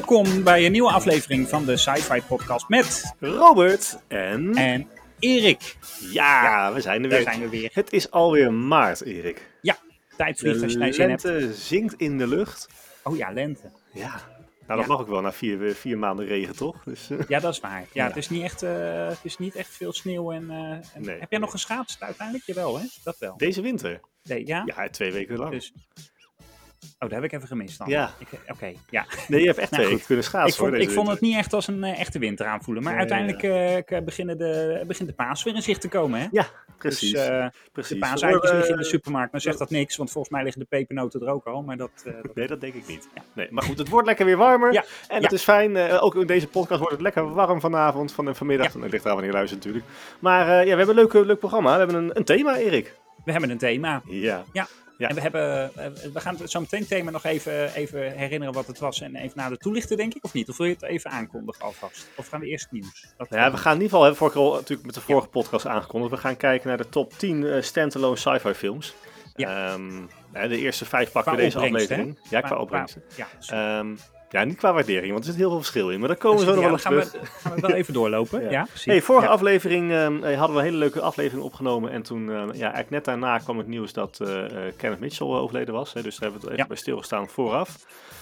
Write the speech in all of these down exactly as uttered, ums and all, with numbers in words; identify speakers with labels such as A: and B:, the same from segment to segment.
A: Welkom bij een nieuwe aflevering van de Sci-Fi Podcast met
B: Robert en...
A: en Erik.
B: Ja, ja, we zijn er weer.
A: Daar zijn we weer.
B: Het is alweer maart, Erik.
A: Ja, tijd vliegt als je naar
B: De
A: zin hebt.
B: lente zinkt in de lucht.
A: Oh ja, lente.
B: Ja, nou dat
A: Ja.
B: mag ook wel na vier, vier maanden regen, toch? Dus, uh,
A: Ja, dat is waar. Ja,
B: Ja.
A: Het, is niet echt, uh, het is niet echt veel sneeuw. En, uh, en...
B: Nee.
A: Heb jij nog geschaatst uiteindelijk? Jawel, hè? Dat wel.
B: Deze winter?
A: Nee, ja?
B: Ja, twee weken lang.
A: Dus... Oh, dat heb ik even gemist dan.
B: Ja.
A: Ik- Oké, okay, ja.
B: Nee, je hebt echt
A: Nou,
B: twee
A: goed.
B: weken kunnen schaatsen.
A: Ik vond,
B: hoor,
A: ik
B: deze
A: vond het
B: winter.
A: niet echt als een uh, echte winter aanvoelen. Maar
B: Ja,
A: uiteindelijk
B: ja,
A: uh, k- beginnen de, begint de paas weer in zicht te komen, hè?
B: Ja, precies.
A: Dus, uh,
B: precies.
A: de paaseitjes
B: Voor,
A: liggen in
B: uh,
A: de supermarkt. Dan zegt dat niks, want volgens mij liggen de pepernoten er ook al. Maar dat... Uh, dat...
B: Nee, dat denk ik niet.
A: Ja.
B: Nee, maar goed, het wordt lekker weer warmer.
A: Ja.
B: En
A: Ja.
B: dat is fijn. Uh, ook in deze podcast wordt het lekker warm vanavond van, en vanmiddag.
A: Ja.
B: Het ligt eraan wanneer je luistert natuurlijk. Maar uh, ja, we hebben een leuk, leuk programma. We hebben een, een thema, Erik.
A: We hebben een thema.
B: Ja.
A: Ja.
B: Ja.
A: En we, hebben, uh, we gaan het zo meteen thema nog even, even herinneren wat het was. En even nader toelichten, denk ik. Of niet? Of wil je het even aankondigen alvast? Of gaan we eerst het nieuws? Dat
B: Nou ja, we gaan in ieder geval, hebben we vorige keer al natuurlijk met de vorige podcast aangekondigd. We gaan kijken naar de top tien uh, standalone sci-fi films.
A: Ja.
B: Um, de eerste vijf pakken
A: Qua
B: we deze
A: opbrengst,
B: aflevering. Ja, qua opbrengst.
A: Ja, sorry.
B: Um, ja, niet qua waardering, want er zit heel veel verschil in. Maar daar komen we zo nog
A: Ja,
B: wel
A: dan
B: op
A: gaan
B: terug.
A: we, gaan we wel even doorlopen. Ja,
B: Ja.
A: precies.
B: Hey, vorige
A: Ja.
B: aflevering um, hadden we een hele leuke aflevering opgenomen. En toen, uh, ja, eigenlijk net daarna kwam het nieuws dat uh, uh, Kenneth Mitchell uh, overleden was. Hè, dus daar hebben we het even
A: Ja.
B: bij stilgestaan vooraf.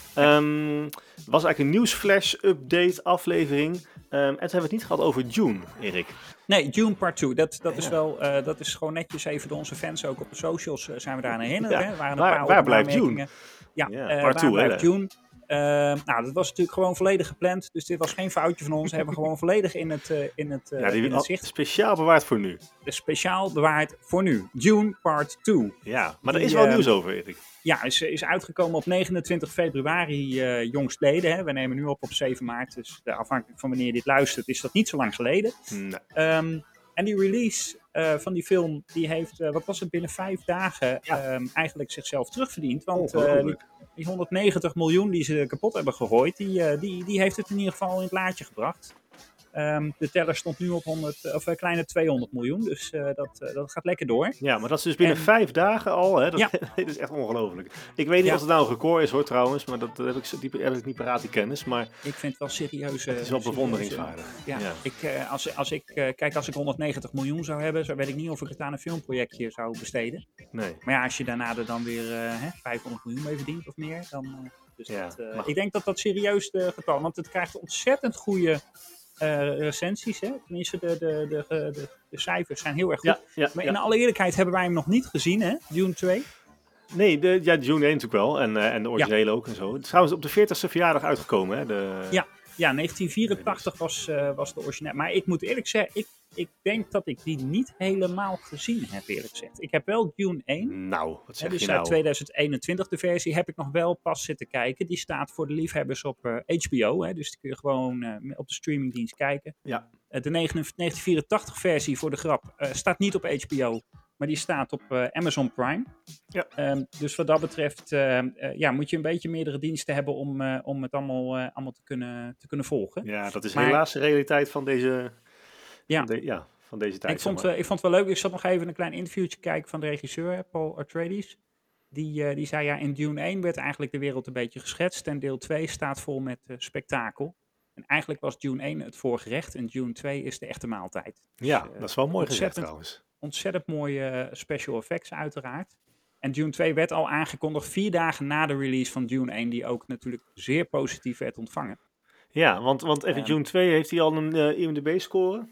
B: Um, het was eigenlijk een nieuwsflash-update aflevering. Um, en toen hebben we het niet gehad over Dune, Erik.
A: Nee, Dune Part twee. Dat, dat, is
B: Ja.
A: wel, uh, dat is gewoon netjes even door onze fans ook op de socials uh, zijn we daar aan herinnerd.
B: Ja.
A: Hè? Er waren een
B: Waar-
A: paar
B: waar blijft
A: opmerkingen. Ja,
B: Ja,
A: uh,
B: Part
A: waar
B: twee,
A: blijft
B: hè?
A: Dune? Uh, nou, dat was natuurlijk gewoon volledig gepland. Dus dit was geen foutje van ons. We hebben gewoon volledig in het, uh, in het, uh,
B: Ja, die
A: in het
B: al-
A: zicht.
B: speciaal bewaard voor nu.
A: Dus speciaal bewaard voor nu. Dune Part twee.
B: Ja, maar er
A: Die,
B: is wel
A: uh,
B: nieuws over, Erik.
A: Ja, is, is uitgekomen op negenentwintig februari uh, jongstleden. Hè. We nemen nu op op zeven maart. Dus uh, afhankelijk van wanneer je dit luistert, is dat niet zo lang geleden.
B: Nee.
A: Um, en die release uh, van die film, die heeft, uh, wat was het, binnen vijf dagen
B: Ja.
A: um, eigenlijk zichzelf terugverdiend. Want uh,
B: Ongelooflijk.
A: die, die honderdnegentig miljoen die ze kapot hebben gegooid, die, uh, die, die heeft het in ieder geval in het laadje gebracht. Um, de teller stond nu op honderd, of, uh, kleine tweehonderd miljoen, dus uh, dat, uh, dat gaat lekker door.
B: Ja, maar dat is dus binnen
A: En-
B: vijf dagen al. Hè? Dat,
A: Ja.
B: dit is echt ongelooflijk. Ik weet niet
A: Ja.
B: of het nou een record is hoor trouwens, maar dat, dat heb, ik, zo- die heb ik niet paraat die kennis. Maar
A: Ik vind het wel serieus. uh,
B: het is wel
A: serieus,
B: bewonderingswaardig.
A: uh, Ja,
B: Ja.
A: Ik, uh, als, als ik, uh, kijk, als ik honderdnegentig miljoen zou hebben, zo weet ik niet of ik het aan een filmprojectje zou besteden.
B: Nee.
A: Maar ja, als je daarna er dan weer uh, hè, vijfhonderd miljoen mee verdient of meer, dan... Uh, dus
B: Ja,
A: dat, uh,
B: maar-
A: ik denk dat dat serieus de getal, want het krijgt ontzettend goede uh, recensies. Hè? Tenminste, de, de, de, de, de cijfers zijn heel erg goed.
B: Ja, ja,
A: Maar
B: ja.
A: in alle eerlijkheid hebben wij hem nog niet gezien, hè? Dune twee.
B: Nee, de, ja, Dune één natuurlijk wel. En, uh, en de originele ook en zo. Het is trouwens op de veertigste verjaardag uitgekomen. Hè? De,
A: Ja. Ja, negentien vierentachtig was, uh, was de originele. Maar ik moet eerlijk zeggen, ik, ik denk dat ik die niet helemaal gezien heb, eerlijk gezegd. Ik heb wel Dune één.
B: Nou, wat
A: Hè,
B: zeg
A: dus
B: je
A: uit
B: nou?
A: tweeduizend eenentwintig, de versie, heb ik nog wel pas zitten kijken. Die staat voor de liefhebbers op uh, H B O. Hè, dus die kun je gewoon uh, op de streamingdienst kijken.
B: Ja.
A: Uh, de negentien vierentachtig versie, voor de grap, uh, staat niet op H B O. Maar die staat op uh, Amazon Prime.
B: Ja.
A: Um, dus wat dat betreft uh, uh, ja, moet je een beetje meerdere diensten hebben om, uh, om het allemaal, uh, allemaal te, kunnen, te kunnen volgen.
B: Ja, dat is
A: Maar-
B: helaas de realiteit van deze,
A: Ja.
B: van de, ja, van deze tijd.
A: Ik vond,
B: zeg maar.
A: uh, ik vond het wel leuk. Ik zat nog even een klein interviewtje kijken van de regisseur, Paul Atreides. Die, uh, die zei, ja, in Dune één werd eigenlijk de wereld een beetje geschetst. En deel twee staat vol met uh, spektakel. En eigenlijk was Dune één het voorgerecht en Dune twee is de echte maaltijd.
B: Ja,
A: Dus, uh,
B: dat is wel mooi gezegd
A: ontzettend-
B: trouwens.
A: Ontzettend mooie uh, special effects uiteraard. En Dune twee werd al aangekondigd vier dagen na de release van Dune één, die ook natuurlijk zeer positief werd ontvangen.
B: Ja, want, want even
A: Ehm.
B: Dune twee heeft hij al een uh, I M D B-score.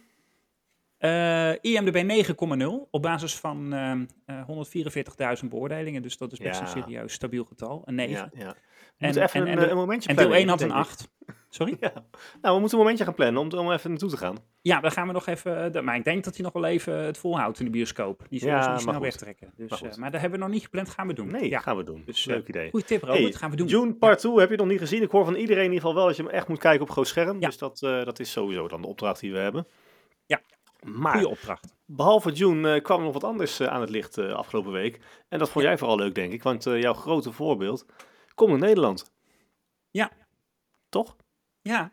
A: Uh, I M D B negen komma nul op basis van uh, uh, honderdvierenveertigduizend beoordelingen. Dus dat is best
B: Ja.
A: een serieus stabiel getal. Een negen.
B: Ja, ja. We
A: En,
B: moeten even
A: en,
B: een,
A: en,
B: uh,
A: de-
B: een momentje
A: en deel
B: plannen,
A: één had een
B: denk ik.
A: acht. Sorry?
B: Ja. Nou, we moeten een momentje gaan plannen om, om even naartoe te gaan.
A: Ja, dan gaan we nog even... de- maar ik denk dat hij nog wel even het volhoudt in de bioscoop. Die zullen
B: Ja,
A: ze niet
B: maar
A: snel
B: goed.
A: wegtrekken. Dus,
B: Maar
A: maar,
B: goed.
A: maar dat hebben we nog niet gepland. Gaan we doen.
B: Nee,
A: ja.
B: gaan we doen.
A: Dus,
B: Leuk
A: uh,
B: idee.
A: Goeie tip, Robert.
B: Hey,
A: gaan we doen.
B: Dune Part twee heb je nog niet gezien. Ik hoor van iedereen in ieder geval wel dat je hem echt moet kijken op groot scherm.
A: Ja.
B: Dus dat, uh, dat is sowieso dan de opdracht die we hebben.
A: Ja.
B: Maar
A: Goeie opdracht.
B: behalve Dune uh, kwam er nog wat anders uh, aan het licht uh, afgelopen week. En dat vond jij vooral leuk, denk ik. Want uh, jouw grote voorbeeld komt in Nederland.
A: Ja.
B: Toch?
A: Ja.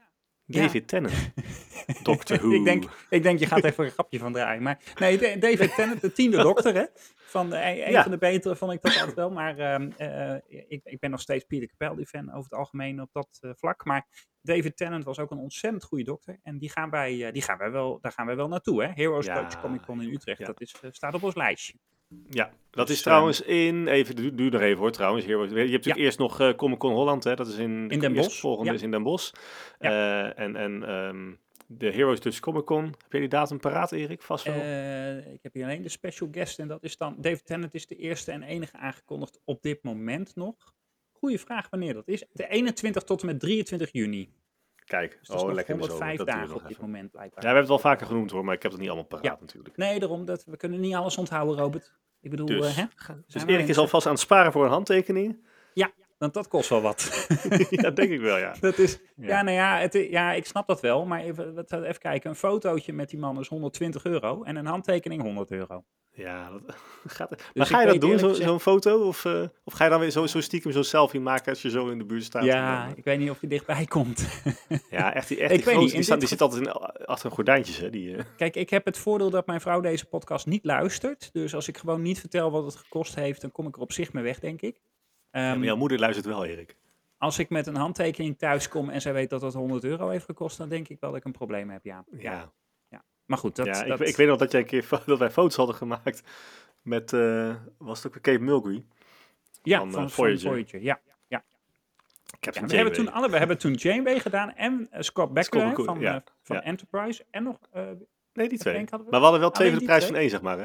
A: Ja.
B: David Tennant. Doctor Who.
A: ik, denk, ik denk, je gaat even een grapje van draaien. Maar nee, de- David Tennant, de tiende dokter, hè. Van de, een een
B: Ja.
A: van de betere vond ik dat altijd wel. Maar ehm, eh, ik, ik ben nog steeds Peter Capaldi-fan over het algemeen op dat eh, vlak. Maar David Tennant was ook een ontzettend goede dokter. En die gaan wij, eh, die gaan wij wel, daar gaan wij wel naartoe, hè. Heroes
B: Ja,
A: Coach Comic Con in
B: jongen,
A: Utrecht,
B: ja.
A: dat is, eh, staat op ons lijstje.
B: Ja, dat
A: Dus,
B: is trouwens in, even, doe, doe nog even hoor trouwens. Hier, je hebt natuurlijk
A: Ja.
B: eerst nog eh, Comic Con Holland, hè, dat is in, de
A: In Den
B: eerste
A: Bosch,
B: volgende
A: ja.
B: is in Den Bosch.
A: Ja.
B: Eh, en en ehm, de Heroes Dutch Comic Con, heb je die datum paraat Erik? Vast wel?
A: Eh, ik heb hier alleen de special guest en dat is dan, David Tennant is de eerste en enige aangekondigd op dit moment nog. Goeie vraag wanneer dat is. De eenentwintig tot en met drieëntwintig juni.
B: Kijk,
A: Dus dat is
B: oh
A: nog
B: lekker bezogen.
A: honderdvijf
B: Dat duurt
A: dagen
B: nog
A: op dit
B: even.
A: moment blijkbaar.
B: Ja, we hebben het wel vaker genoemd hoor, maar ik heb het niet allemaal paraat
A: Ja.
B: natuurlijk.
A: Nee, daarom, dat, we kunnen niet alles onthouden, Robert. Ik bedoel,
B: Dus,
A: eh, hè?
B: dus
A: Zijn we
B: Erik is
A: mensen?
B: alvast aan het sparen voor een handtekening.
A: Ja, want dat kost wel wat.
B: Ja, denk ik wel, ja.
A: Dat is, ja.
B: Ja.
A: nou ja, het, i- ja, ik snap dat wel, maar even, wat- even kijken. Een fotootje met die man is honderdtwintig euro en een handtekening honderd euro.
B: Ja, dat gaat. Maar
A: Dus
B: ga
A: ik
B: je dat
A: weet
B: doen,
A: eerlijk
B: zo-
A: gezegd-
B: zo'n foto? Of, eh, of ga je dan weer zo, zo stiekem zo'n selfie maken als je zo in de buurt staat? En
A: Ja,
B: dan, eh,
A: ik weet niet of hij dichtbij komt.
B: ja, echt die, echt
A: Ik
B: die
A: weet
B: grote,
A: niet,
B: die,
A: in
B: staan,
A: dit
B: die zit altijd in, achter een gordijntjes, hè? Die, eh,
A: Kijk, ik heb het voordeel dat mijn vrouw deze podcast niet luistert. Dus als ik gewoon niet vertel wat het gekost heeft, dan kom ik er op zich mee weg, denk ik.
B: ja,
A: Ehm,
B: maar jouw moeder luistert wel, Erik.
A: Als ik met een handtekening thuis kom en zij weet dat het honderd euro heeft gekost, dan denk ik wel dat ik een probleem heb, ja. Ja,
B: Ja,
A: ja. Maar goed, dat...
B: ja
A: dat
B: ik, ik weet nog dat, jij een keer, fo- dat wij foto's hadden gemaakt met, eh, was het ook weer Cape Mulgrave?
A: ja,
B: van,
A: van,
B: eh,
A: van
B: Voyager.
A: Voyager. Ja, ja.
B: Ik heb
A: ja
B: zo'n
A: we, hebben toen
B: Janeway.
A: alle, we hebben toen Janeway gedaan en uh, Scott Bakula
B: Scott-
A: van,
B: ja,
A: eh, van
B: ja.
A: Enterprise. En nog... eh,
B: Nee, die twee.
A: Denk hadden we-
B: Maar we hadden wel twee
A: Alleen
B: voor de
A: die
B: prijs
A: twee?
B: van één, zeg maar, hè?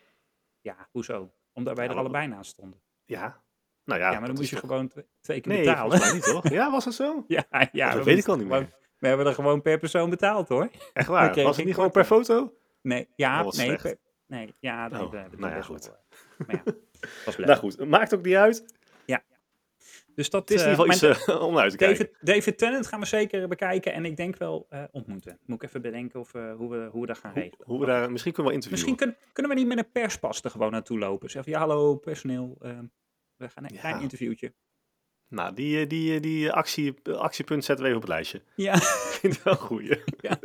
A: ja, hoezo? Omdat wij
B: Ja,
A: er
B: wat-
A: allebei naast stonden.
B: Ja. Nou ja,
A: Ja, maar dan
B: dat
A: moet
B: is
A: je
B: toch-
A: gewoon tw- twee keer
B: Nee,
A: betalen.
B: volgens mij niet, toch? Ja, was het zo?
A: Ja, ja.
B: dat
A: we
B: weet ik
A: moesten
B: al niet
A: gewoon-
B: meer.
A: We hebben er gewoon per persoon betaald, hoor.
B: Echt
A: We
B: waar?
A: kregen
B: Was het
A: geen
B: niet gewoon per
A: korting.
B: foto?
A: Nee, ja,
B: Oh, wat
A: nee,
B: slecht.
A: per- nee, ja, nee,
B: Oh,
A: we hebben
B: nou ja,
A: best wel,
B: goed.
A: eh, maar ja, was leuk.
B: Nou goed, maakt ook niet uit.
A: Dus dat
B: Het is in
A: eh,
B: ieder geval iets
A: mijn-
B: eh, om naar uit te kijken.
A: David, David Tennant gaan we zeker bekijken en ik denk wel eh, ontmoeten. Moet ik even bedenken of, eh, hoe, we, hoe we dat gaan
B: Hoe,
A: regelen.
B: hoe we daar, misschien kunnen we wel interviewen.
A: Misschien kun- kunnen we niet met een perspas er gewoon naartoe lopen. Zeggen, ja, hallo personeel, eh, we gaan een
B: Ja.
A: klein interviewtje.
B: Nou, die, eh, die, eh, die actie, actiepunt zetten we even op het lijstje.
A: Ja,
B: Ik vind het wel een goeie.
A: Ja.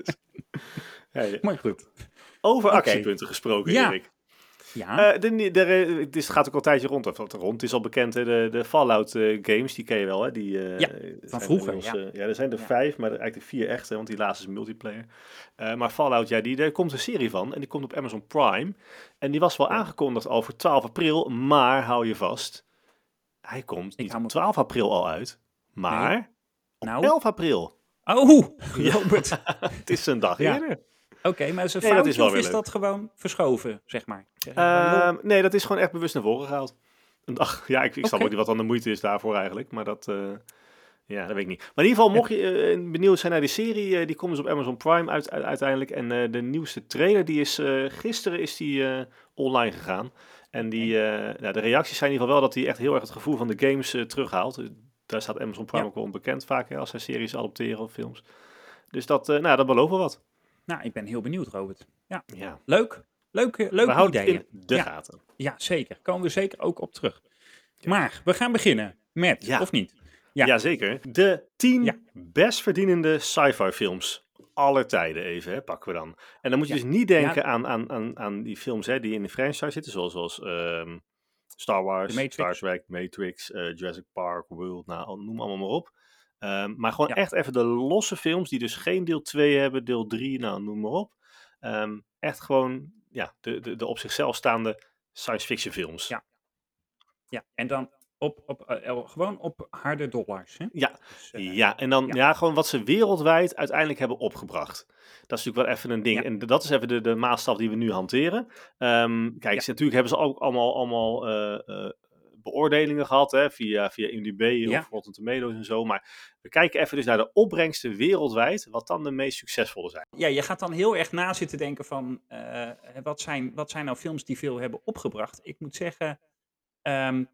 B: Hey,
A: maar goed.
B: over
A: Oké.
B: actiepunten gesproken,
A: Ja.
B: Erik.
A: Ja,
B: Eh, de, de, de- het is- gaat ook al een tijdje rond. Of wat rond het is al bekend, hè, de, de Fallout eh, games, die ken je wel. Hè? Die, eh,
A: Ja,
B: zijn
A: van vroeger,
B: inmiddels, eh, ja, er zijn er
A: Ja.
B: vijf, maar eigenlijk de vier echte, want die laatste is multiplayer. Eh, maar Fallout, ja, die, daar komt een serie van en die komt op Amazon Prime. En die was wel
A: Ja.
B: aangekondigd al voor twaalf april, maar hou je vast, hij komt
A: Ik
B: niet
A: hou
B: op
A: me-
B: twaalf april al uit, maar op
A: nou.
B: elf april.
A: Oh,
B: Ja.
A: Robert.
B: Het is een dag
A: Ja.
B: eerder.
A: Oké, maar is het een
B: Nee, dat
A: foutje
B: is wel
A: of
B: weer
A: is
B: leuk.
A: dat gewoon verschoven, zeg maar? Zeg je van, joh,
B: Ehm, nee, dat is gewoon echt bewust naar voren gehaald. Een dag, ja, ik, ik snap
A: Oké.
B: ook niet wat dan de moeite is daarvoor eigenlijk, maar dat, eh, ja, dat weet ik niet. Maar in ieder geval, mocht je eh, benieuwd zijn naar die serie, eh, die komt dus op Amazon Prime uit, uit- uiteindelijk. En eh, de nieuwste trailer, die is eh, gisteren is die eh, online gegaan. En die, eh, nou, de reacties zijn in ieder geval wel dat hij echt heel erg het gevoel van de games eh, terughaalt. Dus daar staat Amazon Prime
A: Ja.
B: ook wel onbekend vaak hè, als zij series adopteren of films. Dus dat, eh, nou, dat belooft wel wat.
A: nou, ik ben heel benieuwd, Robert. Ja,
B: Ja,
A: leuk. Leuke,
B: we
A: leuke
B: houden het
A: ideeën.
B: in de
A: Ja.
B: gaten.
A: Ja, zeker. Komen we zeker ook op terug. Maar we gaan beginnen met,
B: Ja.
A: of niet? Ja.
B: Jazeker. De tien
A: Ja.
B: best verdienende sci-fi films aller tijden even, hè, pakken we dan. En dan moet je
A: Ja.
B: dus niet denken
A: Ja.
B: aan, aan, aan, aan die films hè, die in de franchise zitten, zoals, zoals ehm, Star Wars,
A: The Matrix.
B: Star Trek, Matrix, eh, Jurassic Park, World, nou, noem allemaal maar op. Ehm, maar gewoon
A: Ja.
B: echt even de losse films die dus geen deel twee hebben, deel drie, nou, noem maar op. Ehm, echt gewoon ja, de, de, de op zichzelf staande science fiction films.
A: Ja. Ja, en dan op, op, eh, eh, gewoon op harde dollars. Hè?
B: Ja,
A: Dus, eh,
B: Ja, en dan
A: ja.
B: ja. gewoon wat ze wereldwijd uiteindelijk hebben opgebracht. Dat is natuurlijk wel even een ding.
A: Ja.
B: En dat is even de, de maatstaf die we nu hanteren. Ehm, kijk,
A: Ja.
B: ze, natuurlijk hebben ze ook allemaal, allemaal eh, eh, beoordelingen gehad hè, via, via I M D B
A: Ja.
B: of Rotten Tomatoes en zo. Maar we kijken even dus naar de opbrengsten wereldwijd, wat dan de meest succesvolle zijn.
A: Ja, je gaat dan heel erg na zitten denken van, eh, wat, zijn, wat zijn nou films die veel hebben opgebracht? Ik moet zeggen, ehm,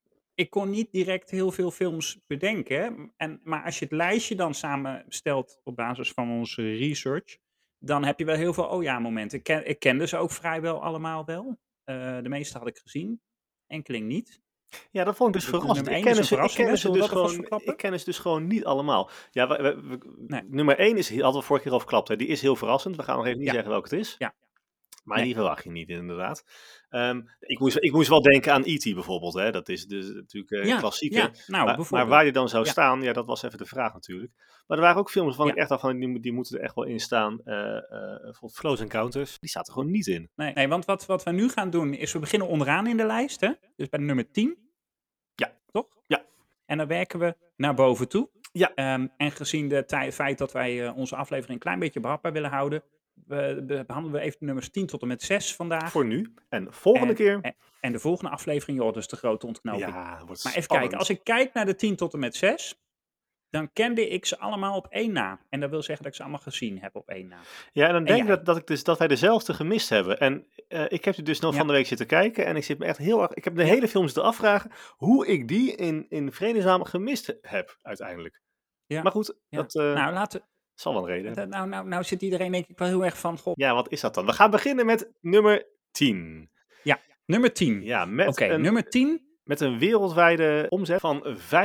A: ik kon niet direct heel veel films bedenken. En, maar als je het lijstje dan samenstelt op basis van onze research, dan heb je wel heel veel oh ja momenten. Ik, ken, ik kende ze ook vrijwel allemaal wel. Eh, de meeste had ik gezien, enkeling niet.
B: Ja, dat vond ik dus
A: De, de
B: verrassend.
A: nummer
B: Ik
A: één is
B: ken
A: een
B: ze ik
A: verrassing,
B: ken
A: hè?
B: ze
A: Zullen we
B: dus
A: dat alvast
B: gewoon ik
A: verklappen?
B: ken ze dus gewoon niet allemaal. Ja, we we we
A: Nee.
B: nummer één is hadden we vorige keer al verklapt, hè, die is heel verrassend. We gaan nog even niet
A: Ja,
B: zeggen welke het is,
A: ja,
B: maar
A: nee.
B: die verwacht je niet inderdaad. Ehm, ik moest ik moest wel denken aan E T bijvoorbeeld, hè. Dat is dus natuurlijk, eh,
A: Ja,
B: klassieker.
A: ja, nou,
B: Maar maar waar
A: bijvoorbeeld.
B: die dan zou
A: Ja,
B: staan, ja, dat was even de vraag natuurlijk. Maar er waren ook films waarvan
A: ja.
B: ik echt dacht van, die moet die moeten er echt wel in staan. Eh, eh, bijvoorbeeld Close Encounters, die staat er gewoon niet in.
A: Nee, nee, want wat, wat we nu gaan doen is we beginnen onderaan in de lijst, hè? Dus bij de nummer tien,
B: Ja,
A: toch?
B: ja,
A: En dan werken we naar boven toe.
B: ja,
A: Ehm, en gezien de tij- feit dat wij eh, onze aflevering een klein beetje behapbaar willen houden, we, we- behandelen we even de nummers tien tot en met zes vandaag.
B: voor nu. En volgende
A: En,
B: keer,
A: en, en de volgende aflevering, joh, dus de grote ontknoping.
B: ja, wordt
A: Maar even kijken, als
B: spannend.
A: ik kijk naar de tien tot en met zes, dan kende ik ze allemaal op één na. En dat wil zeggen dat ik ze allemaal gezien heb op één na.
B: Ja, en dan
A: En
B: denk ik
A: jij?
B: dat, dat, ik dus, dat wij dezelfde gemist hebben. En eh, ik heb er dus nog van
A: Ja,
B: de week zitten kijken. En ik zit me echt heel erg. Ik heb de
A: ja,
B: hele film zitten afvragen hoe ik die in, in vredesnaam gemist heb, uiteindelijk.
A: ja,
B: Maar goed,
A: ja.
B: dat eh,
A: Nou, laten,
B: zal wel een reden
A: dat-
B: hebben.
A: nou, nou, nou zit iedereen denk ik wel heel erg van, goh,
B: Ja, wat is dat dan? We gaan beginnen met nummer tien.
A: ja, nummer tien.
B: Ja, met
A: Oké,
B: een,
A: nummer tien,
B: met een wereldwijde omzet van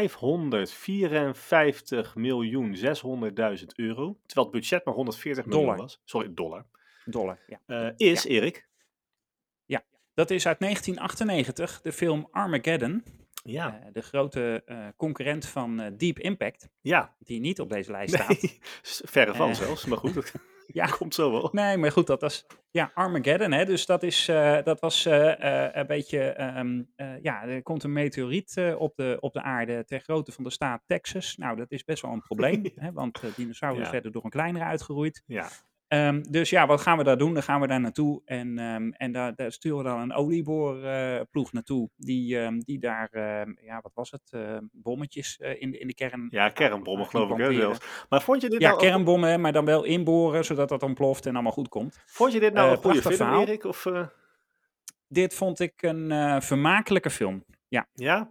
B: vijfhonderdvierenvijftig miljoen zeshonderdduizend euro. Terwijl het budget maar honderdveertig miljoen
A: dollar.
B: was. Sorry, dollar.
A: Dollar, ja.
B: Eh,
A: Ja,
B: is, Erik.
A: ja. Dat is uit negentien achtennegentig, de film Armageddon.
B: Ja,
A: Eh, de grote eh, concurrent van eh, Deep Impact,
B: ja.
A: die niet op deze lijst staat.
B: Nee, verre van
A: Eh,
B: zelfs. Maar goed, dat
A: ja,
B: komt zo wel.
A: nee, maar goed, dat was ja, Armageddon, hè? Dus dat, is, eh, dat was eh, eh, een beetje, ehm, eh, ja, er komt een meteoriet eh, op, de, op de aarde ter grootte van de staat Texas. Nou, dat is best wel een probleem, hè? Want eh, dinosaurus
B: Ja,
A: werden door een kleinere uitgeroeid.
B: ja.
A: Ehm, dus ja, wat gaan we daar doen? Dan gaan we daar naartoe en, ehm, en daar, daar sturen we dan een olieboorploeg naartoe. Die, ehm, die daar, ehm, ja, wat was het? eh, bommetjes eh, in, de, in de kern
B: Ja,
A: gaan
B: kernbommen
A: eh,
B: geloof ik hè,
A: implanteren.
B: zelfs. Maar vond je dit
A: Ja,
B: nou een, go-
A: kernbommen, hè, maar dan wel inboren, zodat dat ontploft en allemaal goed komt.
B: vond je dit nou
A: Eh,
B: een goede
A: prachtig
B: film,
A: verhaal.
B: Erik? Of, eh,
A: Dit vond ik een eh, vermakelijke film. Ja,
B: ja?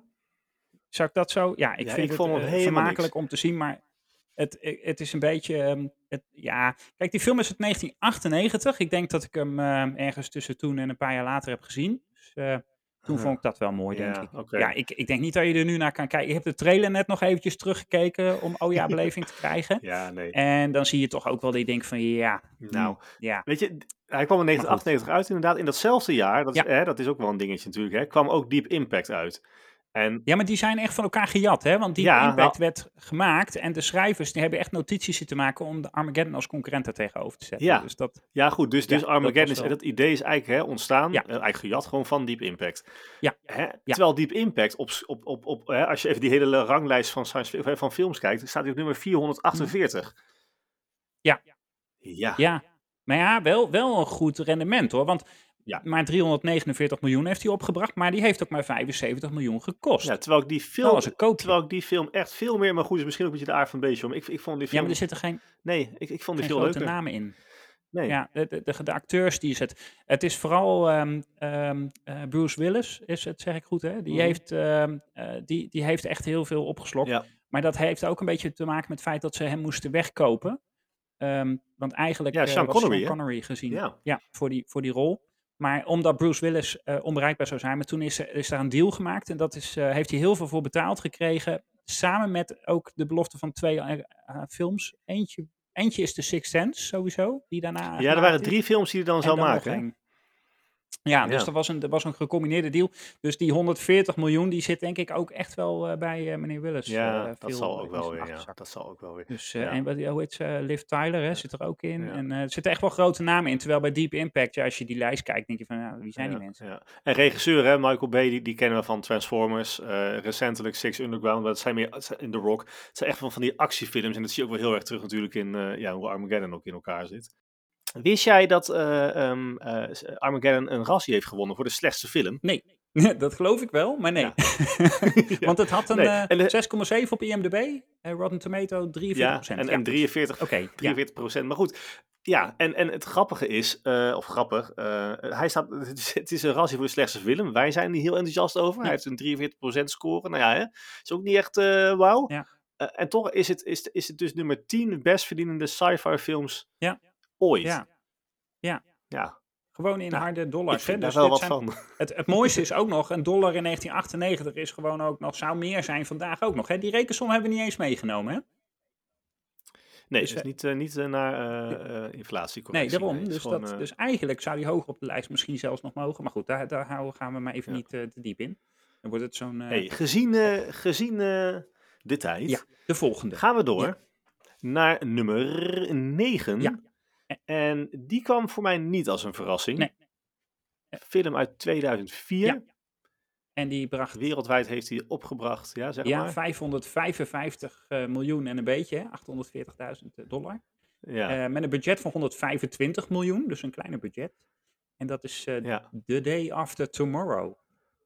A: zou ik dat zo? Ja, ik
B: Ja,
A: vind
B: ik
A: het
B: vond het
A: eh,
B: helemaal niks.
A: vermakelijk om te zien, maar het, eh, het is een beetje. ehm, het, ja, kijk, die film is uit negentien achtennegentig. Ik denk dat ik hem eh, ergens tussen toen en een paar jaar later heb gezien. Dus, eh, toen
B: Huh,
A: vond ik dat wel mooi, denk
B: ja,
A: ik. Ja,
B: oké.
A: ik, ik denk niet dat je er nu naar kan kijken. Ik heb de trailer net nog eventjes teruggekeken om oh ja, beleving te krijgen.
B: Ja, nee.
A: En dan zie je toch ook wel dat je denkt van ja,
B: Nou,
A: hmm, ja,
B: weet je, d- hij kwam in
A: maar
B: negentien
A: goed.
B: achtennegentig uit inderdaad. In datzelfde jaar, dat is,
A: Ja,
B: hè, dat is ook wel een dingetje natuurlijk, hè, kwam ook Deep Impact uit. En
A: Ja, maar die zijn echt van elkaar gejat, hè? Want Deep
B: ja, nou,
A: Impact werd gemaakt en de schrijvers die hebben echt notities zitten maken om de Armageddon als concurrent er tegenover te zetten.
B: ja,
A: Dus dat,
B: ja goed, dus, dus
A: ja, dat
B: Armageddon,
A: was
B: is,
A: wel.
B: dat idee is eigenlijk hè, ontstaan,
A: Ja,
B: eh, eigenlijk gejat gewoon van Deep Impact.
A: ja,
B: Hè?
A: ja.
B: Terwijl Deep Impact, op, s- op, op, op, hè, als je even die hele ranglijst van, science, fi- of, hè, van films kijkt, dan staat hij op nummer
A: Mhm.
B: vierhonderdachtenveertig.
A: Ja,
B: Ja,
A: ja. Maar ja, wel, wel een goed rendement hoor. Want
B: ja.
A: maar driehonderdnegenenveertig miljoen heeft hij opgebracht, maar die heeft ook maar vijfenzeventig miljoen
B: Ja,
A: gekost.
B: terwijl ik die
A: Dat
B: film,
A: was een koopje.
B: terwijl ik die film echt veel meer, maar goed, is misschien ook een beetje de aard van het beestje, maar ik, ik vond die
A: Ja, maar
B: film,
A: er zitten geen,
B: nee, ik, ik vond die
A: geen
B: veel
A: grote
B: leuker.
A: namen in.
B: Nee,
A: Ja, de, de, de, de acteurs die zet. Het is vooral ehm, ehm, eh, Bruce Willis, is het, zeg ik goed, hè? Die
B: mhm,
A: heeft, ehm, eh, die, die heeft echt heel veel opgeslokt.
B: ja.
A: Maar dat heeft ook een beetje te maken met het feit dat ze hem moesten wegkopen. Ehm, want eigenlijk
B: Ja,
A: eh,
B: Sean
A: was Sean
B: Connery, hè?
A: Connery gezien
B: Ja,
A: ja, voor, die, voor die rol. Maar omdat Bruce Willis eh, onbereikbaar zou zijn. Maar toen is, er- is daar een deal gemaakt. En dat is, eh, heeft hij heel veel voor betaald gekregen. Samen met ook de belofte van twee eh, eh, films. Eentje, eentje is The Sixth Sense sowieso, die daarna
B: ja, er
A: gemaakt
B: waren
A: is.
B: drie films die hij dan
A: En
B: zou
A: dan nog
B: maken, hè?
A: één. Ja, dus
B: Ja,
A: dat was een, dat was een gecombineerde deal. Dus die honderdveertig miljoen, die zit denk ik ook echt wel eh, bij eh, meneer Willis eh,
B: ja, dat zal
A: veel
B: ook
A: in
B: wel
A: zijn
B: weer, ja.
A: achterzak.
B: Dat zal ook wel weer.
A: Dus, eh,
B: Ja,
A: en wat, hoe heet ze, Liv Tyler hè,
B: ja,
A: zit er ook in.
B: ja.
A: En eh, er zitten echt wel grote namen in. Terwijl bij Deep Impact, ja, als je die lijst kijkt, denk je van, ja, wie zijn die
B: Ja,
A: mensen?
B: ja. En regisseur, hè, Michael Bay, die, die kennen we van Transformers, eh, recentelijk Six Underground, maar dat zijn meer het zijn in The Rock. Het zijn echt van, van die actiefilms en dat zie je ook wel heel erg terug natuurlijk in eh, ja, hoe Armageddon ook in elkaar zit. Wist jij dat eh, ehm, eh, Armageddon een Razzie heeft gewonnen voor de slechtste film?
A: Nee, dat geloof ik wel, maar nee.
B: Ja. Ja.
A: Want het had een
B: Nee.
A: eh,
B: En de,
A: zes komma zeven op I M D B. eh, Rotten Tomato drieënveertig
B: ja,
A: procent.
B: en,
A: Ja,
B: en drieënveertig,
A: oké, ja.
B: drieënveertig procent. Maar goed, ja, en, en het grappige is, eh, of grappig, eh, hij staat, het is, het is een Razzie voor de slechtste film. Wij zijn er heel enthousiast over. Hij
A: Ja,
B: heeft een drieënveertig procent score. Nou ja, hè, is ook niet echt eh, wauw.
A: ja,
B: Eh, en toch is het, is, is het dus nummer tien best verdienende sci-fi films
A: ja,
B: ooit.
A: ja, ja.
B: Ja,
A: Gewoon in
B: Nou,
A: harde
B: ik
A: dollars. Hè?
B: vind daar
A: Dus
B: wel
A: dit
B: wat
A: zijn,
B: van.
A: het, het mooiste is ook nog, een dollar in negentien achtennegentig is gewoon ook nog, zou meer zijn vandaag ook nog. Hè? Die rekensom hebben we niet eens meegenomen. Hè?
B: Nee,
A: Dus,
B: dat is
A: eh,
B: niet, eh, niet eh, naar
A: di-
B: eh, eh,
A: nee,
B: inflatiecorrectie. Nee,
A: daarom.
B: het is
A: Dus,
B: gewoon...
A: dat,
B: eh,
A: dus eigenlijk zou die hoger op de lijst misschien zelfs nog mogen. Maar goed, daar, daar houden- gaan we maar even
B: ja.
A: niet eh, te diep in. Dan wordt het zo'n... eh,
B: Hey, gezien eh, gezien eh, de
A: ja,
B: tijd,
A: de volgende.
B: gaan we
A: Ja,
B: door naar nummer
A: ja.
B: negen.
A: Eh,
B: En die kwam voor mij niet als een verrassing.
A: nee, eh,
B: Film uit tweeduizend
A: ja.
B: vier.
A: En die bracht
B: Wereldwijd heeft hij opgebracht, ja, zeg
A: ja,
B: maar.
A: vijfhonderdvijfenvijftig eh, miljoen en een beetje, hè, achthonderdveertigduizend dollar.
B: Ja,
A: Eh, met een budget van honderdvijfentwintig miljoen, dus een kleiner budget. En dat is eh,
B: ja,
A: The Day After Tomorrow.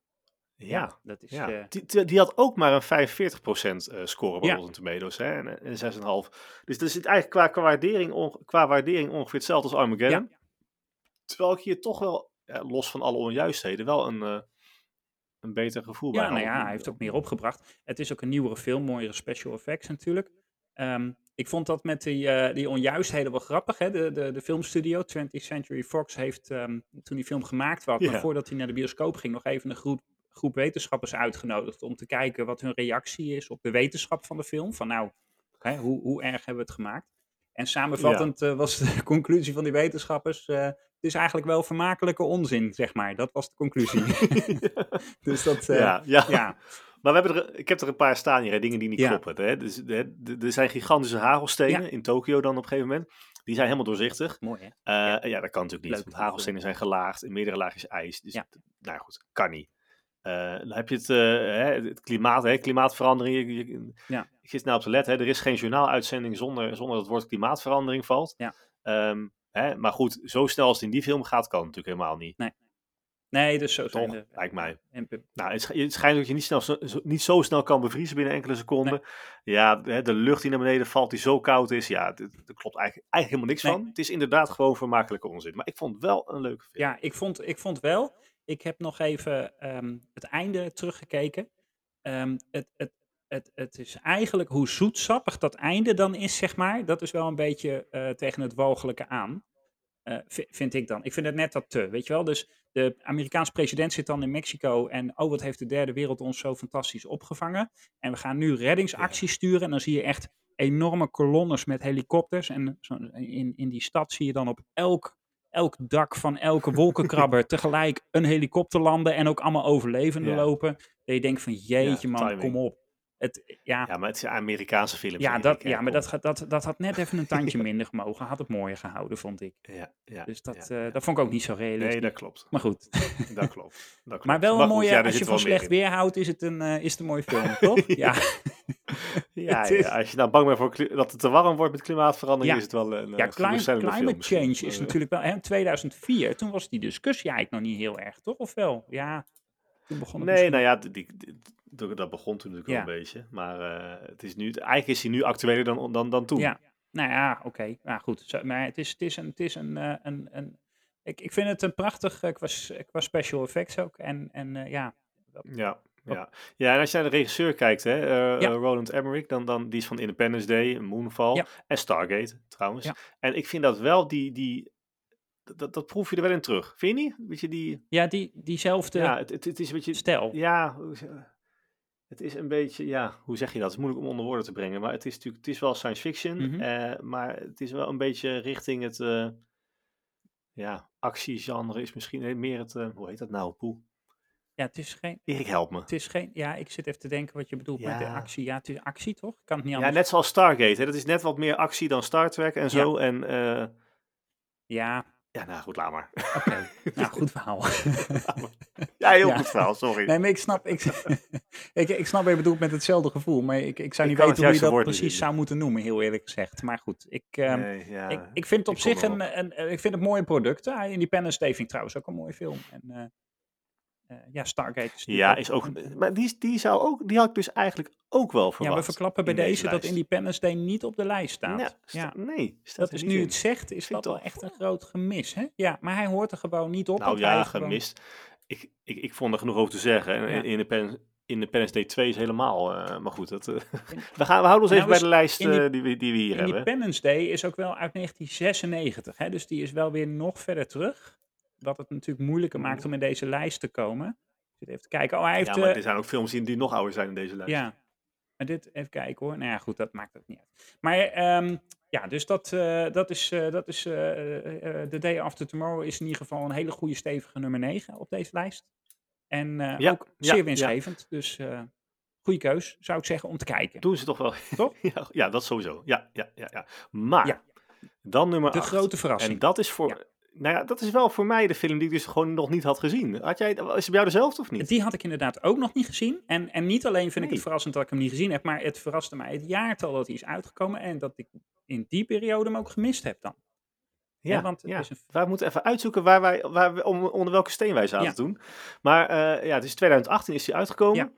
A: Ja,
B: ja,
A: dat is...
B: ja.
A: eh,
B: Die, die die had ook maar een vijfenveertig procent eh, score bij
A: ja,
B: Rotten Tomatoes, hè, en, en zes komma vijf. Dus dat is eigenlijk qua, qua, waardering, onge- qua waardering ongeveer hetzelfde als
A: ja,
B: Armageddon. Terwijl ik hier toch wel, ja, los van alle onjuistheden, wel een, eh, een beter gevoel bij
A: ja,
B: had.
A: nou
B: Op,
A: ja, hij heeft ook meer opgebracht. Het is ook een nieuwere film, mooiere special effects natuurlijk. Ehm, ik vond dat met die, eh, die onjuistheden wel grappig. Hè? De, de, de filmstudio, twentieth Century Fox, heeft um, toen die film gemaakt was, maar
B: ja,
A: voordat hij naar de bioscoop ging, nog even een groep, groep wetenschappers uitgenodigd om te kijken wat hun reactie is op de wetenschap van de film. Van nou, hè, hoe, hoe erg hebben we het gemaakt? En
B: ja.
A: samenvattend uh, was de conclusie van die wetenschappers, uh, het is eigenlijk wel vermakelijke onzin, zeg maar. Dat was de conclusie. Dus dat, uh,
B: ja, ja.
A: ja.
B: Maar we hebben er, ik heb er een paar staan hier, hè, dingen die niet
A: Ja.
B: kloppen. Hè. Dus, hè, er zijn gigantische hagelstenen
A: Ja.
B: in Tokio dan op een gegeven moment. Die zijn helemaal doorzichtig.
A: Mooi, hè?
B: Uh,
A: Ja.
B: ja, dat kan natuurlijk niet.
A: Leuk
B: Want hagelstenen zijn gelaagd in meerdere laagjes ijs. Dus,
A: Ja.
B: nou goed, kan niet. Uh, dan heb je het, uh, hè, het klimaat, hè, klimaatverandering. Je, je,
A: Ja.
B: ik zit nou op te letten, hè, er is geen journaaluitzending zonder, zonder dat het woord klimaatverandering valt.
A: Ja.
B: Um, hè, maar goed, zo snel als het in die film gaat, kan het natuurlijk helemaal niet.
A: Nee. Nee, dus zo
B: Toch,
A: zijn de...
B: lijkt mij.
A: En,
B: nou, het, het schijnt dat je niet, snel, zo, niet zo snel kan bevriezen binnen enkele seconden. Nee. Ja, de, de lucht die naar beneden valt, die zo koud is. Ja, daar klopt eigenlijk, eigenlijk helemaal niks
A: nee.
B: van. Het is inderdaad gewoon vermakelijke onzin. Maar ik vond het wel een leuke film.
A: Ja, ik vond, ik vond wel. Ik heb nog even um, het einde teruggekeken. Um, het, het, het, het is eigenlijk hoe zoetsappig dat einde dan is, zeg maar. Dat is wel een beetje uh, tegen het walgelijke aan. Uh, vind ik dan. Ik vind het net dat te, weet je wel. Dus de Amerikaanse president zit dan in Mexico en oh, wat heeft de derde wereld ons zo fantastisch opgevangen. En we gaan nu reddingsacties ja. sturen en dan zie je echt enorme kolonnes met helikopters. En zo in, in die stad zie je dan op elk, elk dak van elke wolkenkrabber tegelijk een helikopter landen en ook allemaal overlevenden ja. lopen. Dat je denkt van jeetje ja, man, timing. Kom op. Het, ja.
B: ja, maar het is een Amerikaanse film.
A: Ja, dat, ja maar dat, dat, dat had net even een tandje minder gemogen. Had het mooier gehouden, vond ik.
B: Ja, ja,
A: dus dat,
B: ja,
A: uh,
B: ja.
A: dat vond ik ook niet zo realistisch.
B: Nee, dat klopt.
A: Maar goed.
B: Dat klopt. Dat klopt.
A: Maar wel maar een mooie,
B: goed, ja,
A: als je van slecht weer houdt, is het een, uh, is het een mooie film, toch? ja.
B: ja, ja, ja, als je nou bang bent voor dat het te warm wordt met klimaatverandering,
A: ja.
B: is het wel een
A: ja, clim- climate
B: film,
A: change is uh, natuurlijk wel... In tweeduizend vier, toen was die discussie eigenlijk nog niet heel erg, toch? Of wel? Ja, toen begon het
B: Nee,
A: misschien...
B: nou ja, die, die, die, dat begon toen natuurlijk ja. wel een beetje. Maar uh, het is nu, eigenlijk is hij nu actueler dan, dan, dan toen.
A: Ja, nou ja, oké. Okay. Nou goed, Zo, maar het is, het is een... Het is een, uh, een, een ik, ik vind het een prachtig, uh, qua, qua special effects ook. En, en uh, ja...
B: Ja. Ja. ja, en als je naar de regisseur kijkt, hè, uh, ja. uh, Roland Emmerich, dan, dan die is van Independence Day, Moonfall ja. en Stargate trouwens. Ja. En ik vind dat wel, die, die, dat, dat proef je er wel in terug. Vind je niet? Weet je, die...
A: Ja, die, diezelfde
B: ja, het, het, het is een beetje,
A: stijl.
B: Ja, het is een beetje, ja, hoe zeg je dat? Het is moeilijk om onder woorden te brengen, maar het is natuurlijk, het is wel science fiction, mm-hmm. uh, maar het is wel een beetje richting het, uh, ja, actiegenre is misschien meer het, uh, hoe heet dat nou? Poeh.
A: Ja, het is geen...
B: Erik, help me.
A: Het is geen... Ja, ik zit even te denken wat je bedoelt ja. met de actie. Ja, het is actie, toch? Kan het niet
B: anders. Ja, net zoals Stargate. Hè? Dat is net wat meer actie dan Star Trek en zo. Ja. En, uh...
A: ja.
B: Ja, nou goed, laat maar.
A: Oké, okay. nou, goed verhaal.
B: ja, heel ja. goed verhaal, sorry.
A: Nee, maar ik snap... Ik, ik, ik snap wat je bedoelt met hetzelfde gevoel. Maar ik, ik zou niet ik weten hoe je dat precies vinden. zou moeten noemen, heel eerlijk gezegd. Maar goed, ik, uh, nee, ja, ik, ik vind het op ik zich een, een, een... Ik vind het mooie producten. Uh, Independence Day vind ik trouwens ook een mooie film. En... Uh, Uh, ja, Stargate is
B: Ja, is ook. Maar die, die zou ook, die had ik dus eigenlijk ook wel verwacht.
A: Ja, we verklappen bij
B: deze,
A: deze
B: deze
A: dat Independence Day niet op de lijst staat.
B: Ja, sta,
A: ja.
B: Nee,
A: staat dat is nu in. Het zegt, is dat wel echt een groot gemis, hè? Ja, maar hij hoort er gewoon niet op.
B: Nou ja, gemist. Gewoon... Ik, ik, ik vond er genoeg over te zeggen. En ja. Independence, Independence Day twee is helemaal. Uh, maar goed, dat, uh, we, gaan, we houden ons nou, even bij de lijst uh, die, die, we, die we hier
A: Independence
B: hebben.
A: Independence Day is ook wel uit negentien zesennegentig, hè? Dus die is wel weer nog verder terug. wat het natuurlijk moeilijker
B: Mhm.
A: maakt om in deze lijst te komen. Ik zit even te kijken. Oh, hij heeft...
B: Ja, maar
A: eh,
B: er zijn ook films die, die nog ouder zijn in deze lijst.
A: ja, maar dit, even kijken hoor. Nou ja, goed, dat maakt het niet uit. Maar ehm, ja, dus dat, eh, dat is, eh, dat is eh, eh, eh, The Day After Tomorrow is in ieder geval een hele goede stevige nummer negen op deze lijst. En eh,
B: Ja,
A: ook zeer
B: ja, ja.
A: winstgevend. Dus eh goede keus, zou ik zeggen, om te kijken.
B: Doen ze toch wel.
A: Toch?
B: ja, ja, dat sowieso. Ja, ja, ja, ja.
A: Ja,
B: Maar, dan nummer
A: de
B: acht.
A: grote
B: En
A: verrassing.
B: dat is
A: Ja.
B: voor... Nou ja, dat is wel voor mij de film die ik dus gewoon nog niet had gezien. Had jij, is het bij jou dezelfde of niet?
A: Die had ik inderdaad ook nog niet gezien. En, en niet alleen vind ik het
B: Nee.
A: verrassend dat ik hem niet gezien heb, maar het verraste mij het jaartal dat hij is uitgekomen en dat ik in die periode hem ook gemist heb dan. Hè,
B: Ja,
A: want het is
B: ja.
A: een...
B: Wij moeten even uitzoeken waar wij, waar we, om- onder welke steen wij zaten
A: Ja,
B: toen. Maar eh, ja, het is twintig achttien is die
A: ja,
B: uitgekomen.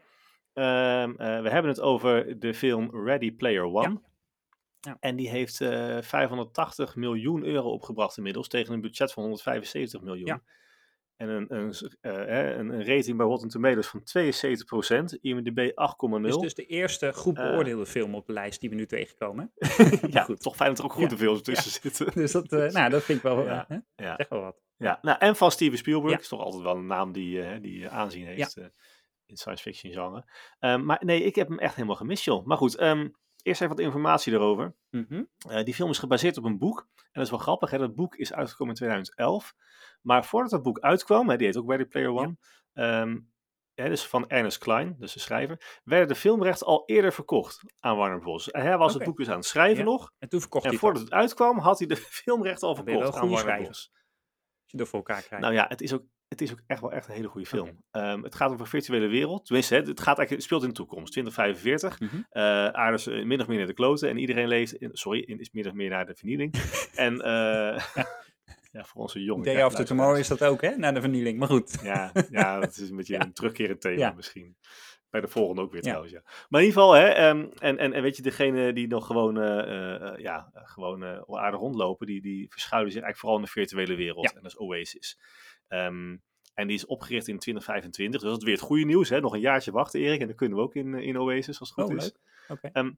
B: Ehm, eh, we hebben het over de film Ready Player
A: ja,
B: One.
A: ja.
B: En die heeft eh vijfhonderdtachtig miljoen euro opgebracht inmiddels, tegen een budget van honderdvijfenzeventig miljoen.
A: Ja.
B: En een, een, s- eh, hè, een, een rating bij Rotten Tomatoes van tweeënzeventig procent, I M D B acht komma
A: Dit is
B: nul.
A: dus de eerste goed
B: Eh,
A: beoordeelde film op de lijst die we nu tegenkomen. Maar
B: ja,
A: goed,
B: toch fijn dat er ook goede
A: ja,
B: films
A: ja.
B: tussen zitten.
A: Dus dat, eh,
B: Dus,
A: nou, dat vind ik wel, eh,
B: ja,
A: hè?
B: ja,
A: Zeg wel wat. Ja,
B: ja. Nou, en van Steven Spielberg,
A: ja,
B: is toch altijd wel een naam die, eh, die eh, aanzien
A: ja.
B: heeft eh, in het science fiction genre. Ehm, maar nee, ik heb hem echt helemaal gemist, joh. Maar goed, ehm, eerst even wat informatie erover.
A: Mhm.
B: Eh, die film is gebaseerd op een boek. En dat is wel grappig, hè? Dat boek is uitgekomen in twintig elf. Maar voordat dat boek uitkwam, hè, die heet ook Ready Player
A: Ja,
B: One, ehm, hè, dus van Ernest Cline, dus de schrijver, werden de filmrechten al eerder verkocht aan Warner Bros. En hij was het
A: oké.
B: boek dus aan het schrijven
A: Ja.
B: nog.
A: En toen verkocht
B: En
A: hij het al.
B: voordat het uitkwam, had hij de filmrechten al
A: Dan ben je wel een
B: verkocht aan
A: goede
B: Warner
A: schrijver,
B: Bros.
A: als je dat voor elkaar krijgt.
B: Nou ja, het is ook, het is ook echt wel echt een hele goede
A: Oké.
B: film. Ehm, het gaat over een virtuele wereld. Tenminste, hè, het, gaat eigenlijk, het speelt in de toekomst, twintig vijfenveertig.
A: Mhm.
B: Eh aarde is eh, min of meer naar de kloten en iedereen leeft... In, sorry, in, is min of meer naar de vernieling. En eh, ja, voor onze jonge
A: Day
B: kijk-
A: After Tomorrow
B: luisteraars.
A: is dat ook, hè? Na de vernieling. Maar goed.
B: Ja, ja, dat is een beetje
A: Ja,
B: een terugkerend thema
A: ja,
B: misschien. Bij de volgende ook weer
A: ja,
B: trouwens, ja. Maar in ieder geval, hè, ehm, en, en, en weet je, degene die nog gewoon, eh, eh, eh, ja, eh, gewoon eh, op aarde rondlopen, die, die verschuilen zich eigenlijk vooral in de virtuele wereld.
A: ja.
B: En dat is Oasis. Ehm, en die is opgericht in twintig vijfentwintig, dus dat is weer het goede nieuws. Hè? Nog een jaartje wachten, Erik, en dan kunnen we ook in, eh, in Oasis, als het goed
A: Oh,
B: is.
A: leuk. Oké.
B: Ehm,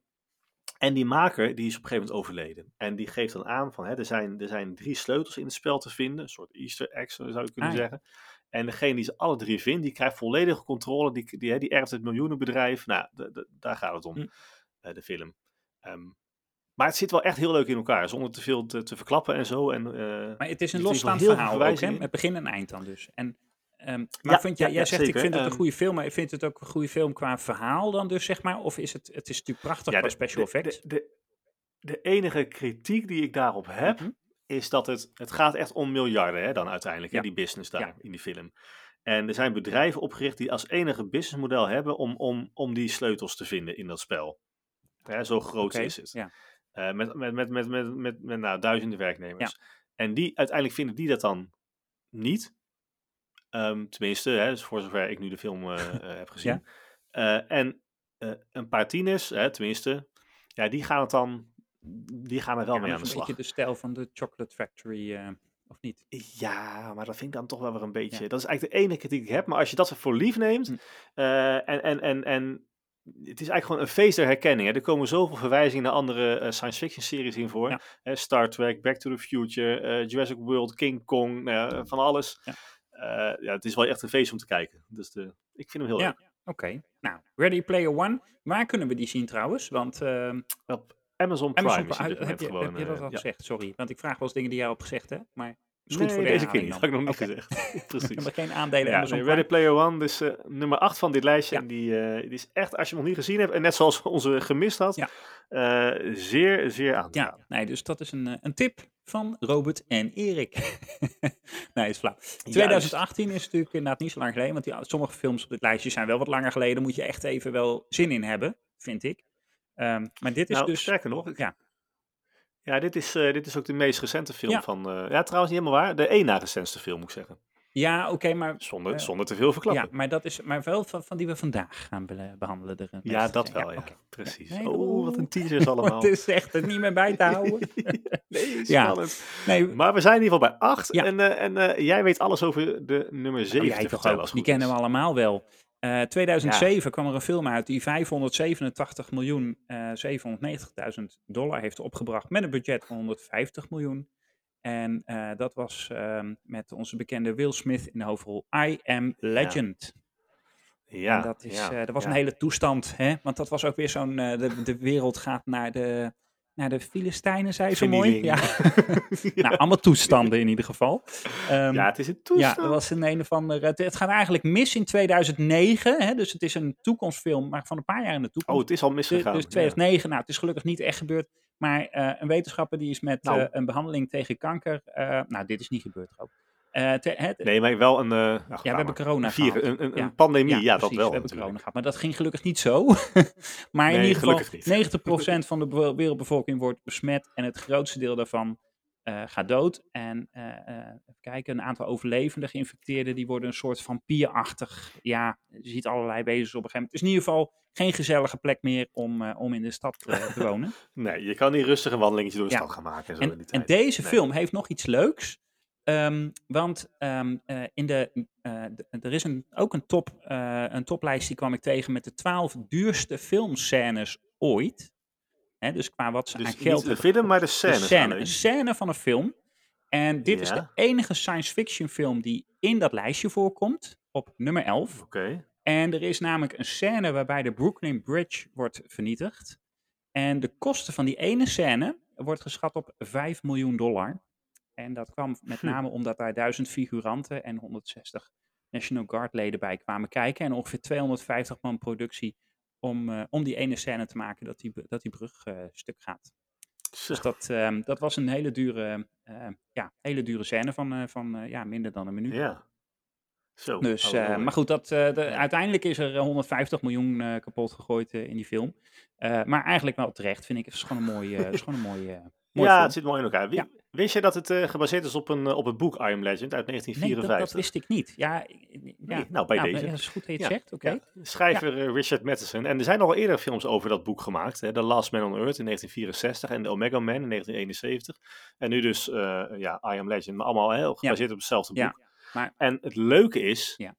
B: en die maker, die is op een gegeven moment overleden. En die geeft dan aan van, hè, er, zijn, er zijn drie sleutels in het spel te vinden. Een soort easter eggs, zou je kunnen
A: Ah ja.
B: zeggen. En degene die ze alle drie vindt, die krijgt volledige controle. Die, die, hè, die erft het miljoenenbedrijf. Nou, de, de, daar gaat het om,
A: Hm.
B: eh, de film. Ehm, maar het zit wel echt heel leuk in elkaar, zonder te veel te, te verklappen en zo. En, eh,
A: Maar het is
B: er
A: een
B: zitten in ieder geval
A: losstaand
B: heel veel
A: verhaal ook,
B: verwijzingen
A: hè?
B: in.
A: Met begin en eind dan dus. En, ehm, maar
B: Ja,
A: vind
B: ja,
A: jij, jij
B: ja,
A: zegt ik
B: zeker.
A: vind het een
B: Ehm,
A: goede film, maar vindt het ook een goede film qua verhaal dan dus, zeg maar? Of is het, het is natuurlijk prachtig
B: ja,
A: qua
B: de,
A: special
B: de, de,
A: effects.
B: de, de enige kritiek die ik daarop heb,
A: Mhm.
B: is dat het, het gaat echt om miljarden, hè, dan uiteindelijk, hè,
A: Ja,
B: die business
A: ja,
B: daar in die film. En er zijn bedrijven opgericht die als enige businessmodel hebben om, om, om die sleutels te vinden in dat spel. Hè, zo groot
A: oké.
B: is het.
A: Ja,
B: Eh, met, met, met, met, met, met, met nou, duizenden
A: ja,
B: werknemers. En die, uiteindelijk vinden die dat dan niet. Ehm, tenminste, hè, dus voor zover ik nu de film eh, eh, heb
A: ja.
B: gezien. Eh, en eh, een paar tieners, hè, tenminste, ja, die gaan het dan, die gaan er wel
A: Ja,
B: mee
A: dat
B: aan
A: is
B: de
A: een beetje
B: slag.
A: de stijl van de Chocolate Factory, eh, of niet?
B: Ja, maar dat vind ik dan toch wel weer een
A: Ja.
B: beetje. Dat is eigenlijk de enige kritiek die ik heb. Maar als je dat voor lief neemt.
A: Hm.
B: eh, en, en, en, en het is eigenlijk gewoon een feest der herkenning. Hè. Er komen zoveel verwijzingen naar andere eh, science fiction series in voor.
A: Ja,
B: Hè, Star Trek, Back to the Future, eh, Jurassic World, King Kong, nou ja, van alles.
A: ja,
B: Eh, ja, het is wel echt een feest om te kijken. Dus de, ik vind hem heel
A: ja.
B: leuk.
A: Oké. Nou, Ready Player One. Waar kunnen we die zien trouwens? Want ehm,
B: Op Amazon Prime
A: Amazon,
B: is hij op
A: Pri-
B: dit
A: heb
B: moment
A: je, heb
B: gewoon.
A: je dat
B: eh,
A: al
B: ja.
A: gezegd? Sorry, want ik vraag wel eens dingen die jij al hebt gezegd, hè? Maar is goed voor
B: Nee,
A: de
B: deze keer
A: herhaling
B: niet.
A: dan.
B: Had ik nog niet
A: Oké.
B: gezegd.
A: We
B: Precies.
A: hebben geen aandelen
B: Ja,
A: Amazon
B: nee, Ready
A: Prime.
B: Player One, dus eh, nummer acht van dit lijstje.
A: Ja,
B: En die, eh, die is echt, als je hem nog niet gezien hebt, en net zoals onze gemist had,
A: ja,
B: eh, zeer, zeer aan te
A: ja.
B: raden.
A: Nee, dus dat is een, eh, een tip van Robert en Erik. Nee, is flauw.
B: Juist.
A: twintig achttien is natuurlijk inderdaad niet zo lang geleden, want die, sommige films op dit lijstje zijn wel wat langer geleden. Daar moet je echt even wel zin in hebben, vind ik. Ehm, maar dit is
B: Nou,
A: dus,
B: sterker nog, ik,
A: ja,
B: ja, dit is, eh, dit is ook de meest recente film
A: ja,
B: van, eh, ja, trouwens niet helemaal waar, de één na recentste film, moet ik zeggen.
A: ja, oké, maar,
B: Zonder,
A: eh,
B: zonder te veel
A: ja,
B: verklappen.
A: maar dat is maar wel van, van die we vandaag gaan be- behandelen. De
B: Ja,
A: meeste
B: dat
A: zijn. Ja,
B: wel, ja.
A: oké. Ja.
B: Precies.
A: Nee,
B: Oh, wat een
A: oeh.
B: teasers allemaal.
A: Het is echt er niet meer bij te houden.
B: Nee,
A: Ja,
B: spannend.
A: nee,
B: Maar we zijn in ieder geval bij acht.
A: ja.
B: En, eh, en eh, jij weet alles over de nummer
A: Nou,
B: zeven
A: jij
B: te
A: toch
B: vertellen,
A: ook.
B: als het
A: Die
B: goed
A: kennen we
B: is.
A: allemaal wel. Eh
B: Ja,
A: tweeduizend zeven kwam er een film uit die vijfhonderdzevenentachtig miljoen eh zevenhonderdnegentigduizend dollar heeft opgebracht met een budget van honderdvijftig miljoen. En uh, dat was um, met onze bekende Will Smith in de hoofdrol I Am Legend. Ja. En
B: Ja,
A: dat, is,
B: ja,
A: uh, dat was
B: ja.
A: een hele toestand, hè? Want dat was ook weer zo'n, uh, de, de wereld gaat naar de, naar de Filistijnen, zei zo mooi. Ja.
B: Ja.
A: Nou, allemaal toestanden in ieder geval. Um,
B: Ja, het is een toestand.
A: Ja, dat was een een of andere, het, het gaat eigenlijk mis in tweeduizend negen, hè? Dus het is een toekomstfilm, maar van een paar jaar in de toekomst.
B: Oh, het is al misgegaan.
A: Dus tweeduizend negen, ja. Nou, het is gelukkig niet echt gebeurd. Maar uh, een wetenschapper die is met
B: Nou.
A: uh, een behandeling tegen kanker. Uh, nou, dit is niet gebeurd ook. Uh, te, het,
B: nee, maar wel een... Uh, ach,
A: ja, we hebben corona
B: een, vier,
A: gehad.
B: een, een,
A: ja.
B: een pandemie, ja,
A: ja
B: dat
A: precies,
B: wel
A: we hebben
B: natuurlijk.
A: corona gehad. Maar dat ging gelukkig niet zo. Maar
B: nee,
A: in ieder geval,
B: niet.
A: negentig procent van de wereldbevolking wordt besmet. En het grootste deel daarvan uh, gaat dood. En uh, uh, even kijken, een aantal overlevende geïnfecteerden, die worden een soort vampierachtig. Ja, je ziet allerlei wezens op een gegeven moment. Het is in ieder geval geen gezellige plek meer om, uh, om in de stad uh, te wonen.
B: Nee, je kan niet rustig een wandelingetje door de
A: ja.
B: stad gaan maken. En, zo
A: en,
B: in die
A: en
B: tijd.
A: deze
B: nee.
A: film heeft nog iets leuks. Um, want um, uh, in de, uh, de, er is een, ook een, top, uh, een toplijst die kwam ik tegen met de twaalf duurste filmscènes ooit. Hè, dus qua wat ze
B: dus
A: aan geld
B: niet de film, maar de scènes.
A: De scène, een scène van een film. En dit
B: ja.
A: is de enige science fiction film die in dat lijstje voorkomt. Op nummer elf.
B: Oké. Okay.
A: En er is namelijk een scène waarbij de Brooklyn Bridge wordt vernietigd. En de kosten van die ene scène wordt geschat op vijf miljoen dollar. En dat kwam met name omdat daar duizend figuranten en honderdzestig National Guard leden bij kwamen kijken. En ongeveer tweehonderdvijftig man productie om, uh, om die ene scène te maken dat die, dat die brug uh, stuk gaat. Zo. Dus dat, um, dat was een hele dure, uh, ja, hele dure scène van, uh, van uh, ja, minder dan een minuut.
B: Ja. Zo.
A: Dus,
B: oh,
A: uh, maar goed, dat, uh, de, ja. uiteindelijk is er honderdvijftig miljoen uh, kapot gegooid uh, in die film. Uh, maar eigenlijk wel terecht, vind ik. Het is gewoon een mooie, uh, is gewoon een mooie, uh, mooie
B: ja,
A: film.
B: het zit mooi in elkaar. Wie, ja. Wist je dat het uh, gebaseerd is op, een, uh, op het boek I Am Legend uit negentien vierenvijftig?
A: Nee, dat, dat wist ik niet. Ja, ja.
B: Nee, nou, bij
A: nou,
B: deze.
A: Dat is goed dat je het
B: ja.
A: zegt, oké. Okay.
B: Ja. Schrijver ja. uh, Richard Matheson. En er zijn al eerder films over dat boek gemaakt. Hè? The Last Man on Earth in negentien vierenzestig en The Omega Man in negentien eenenzeventig. En nu dus uh, ja, I Am Legend. Maar allemaal heel gebaseerd ja. op hetzelfde boek.
A: Ja, maar...
B: En het leuke is...
A: Ja.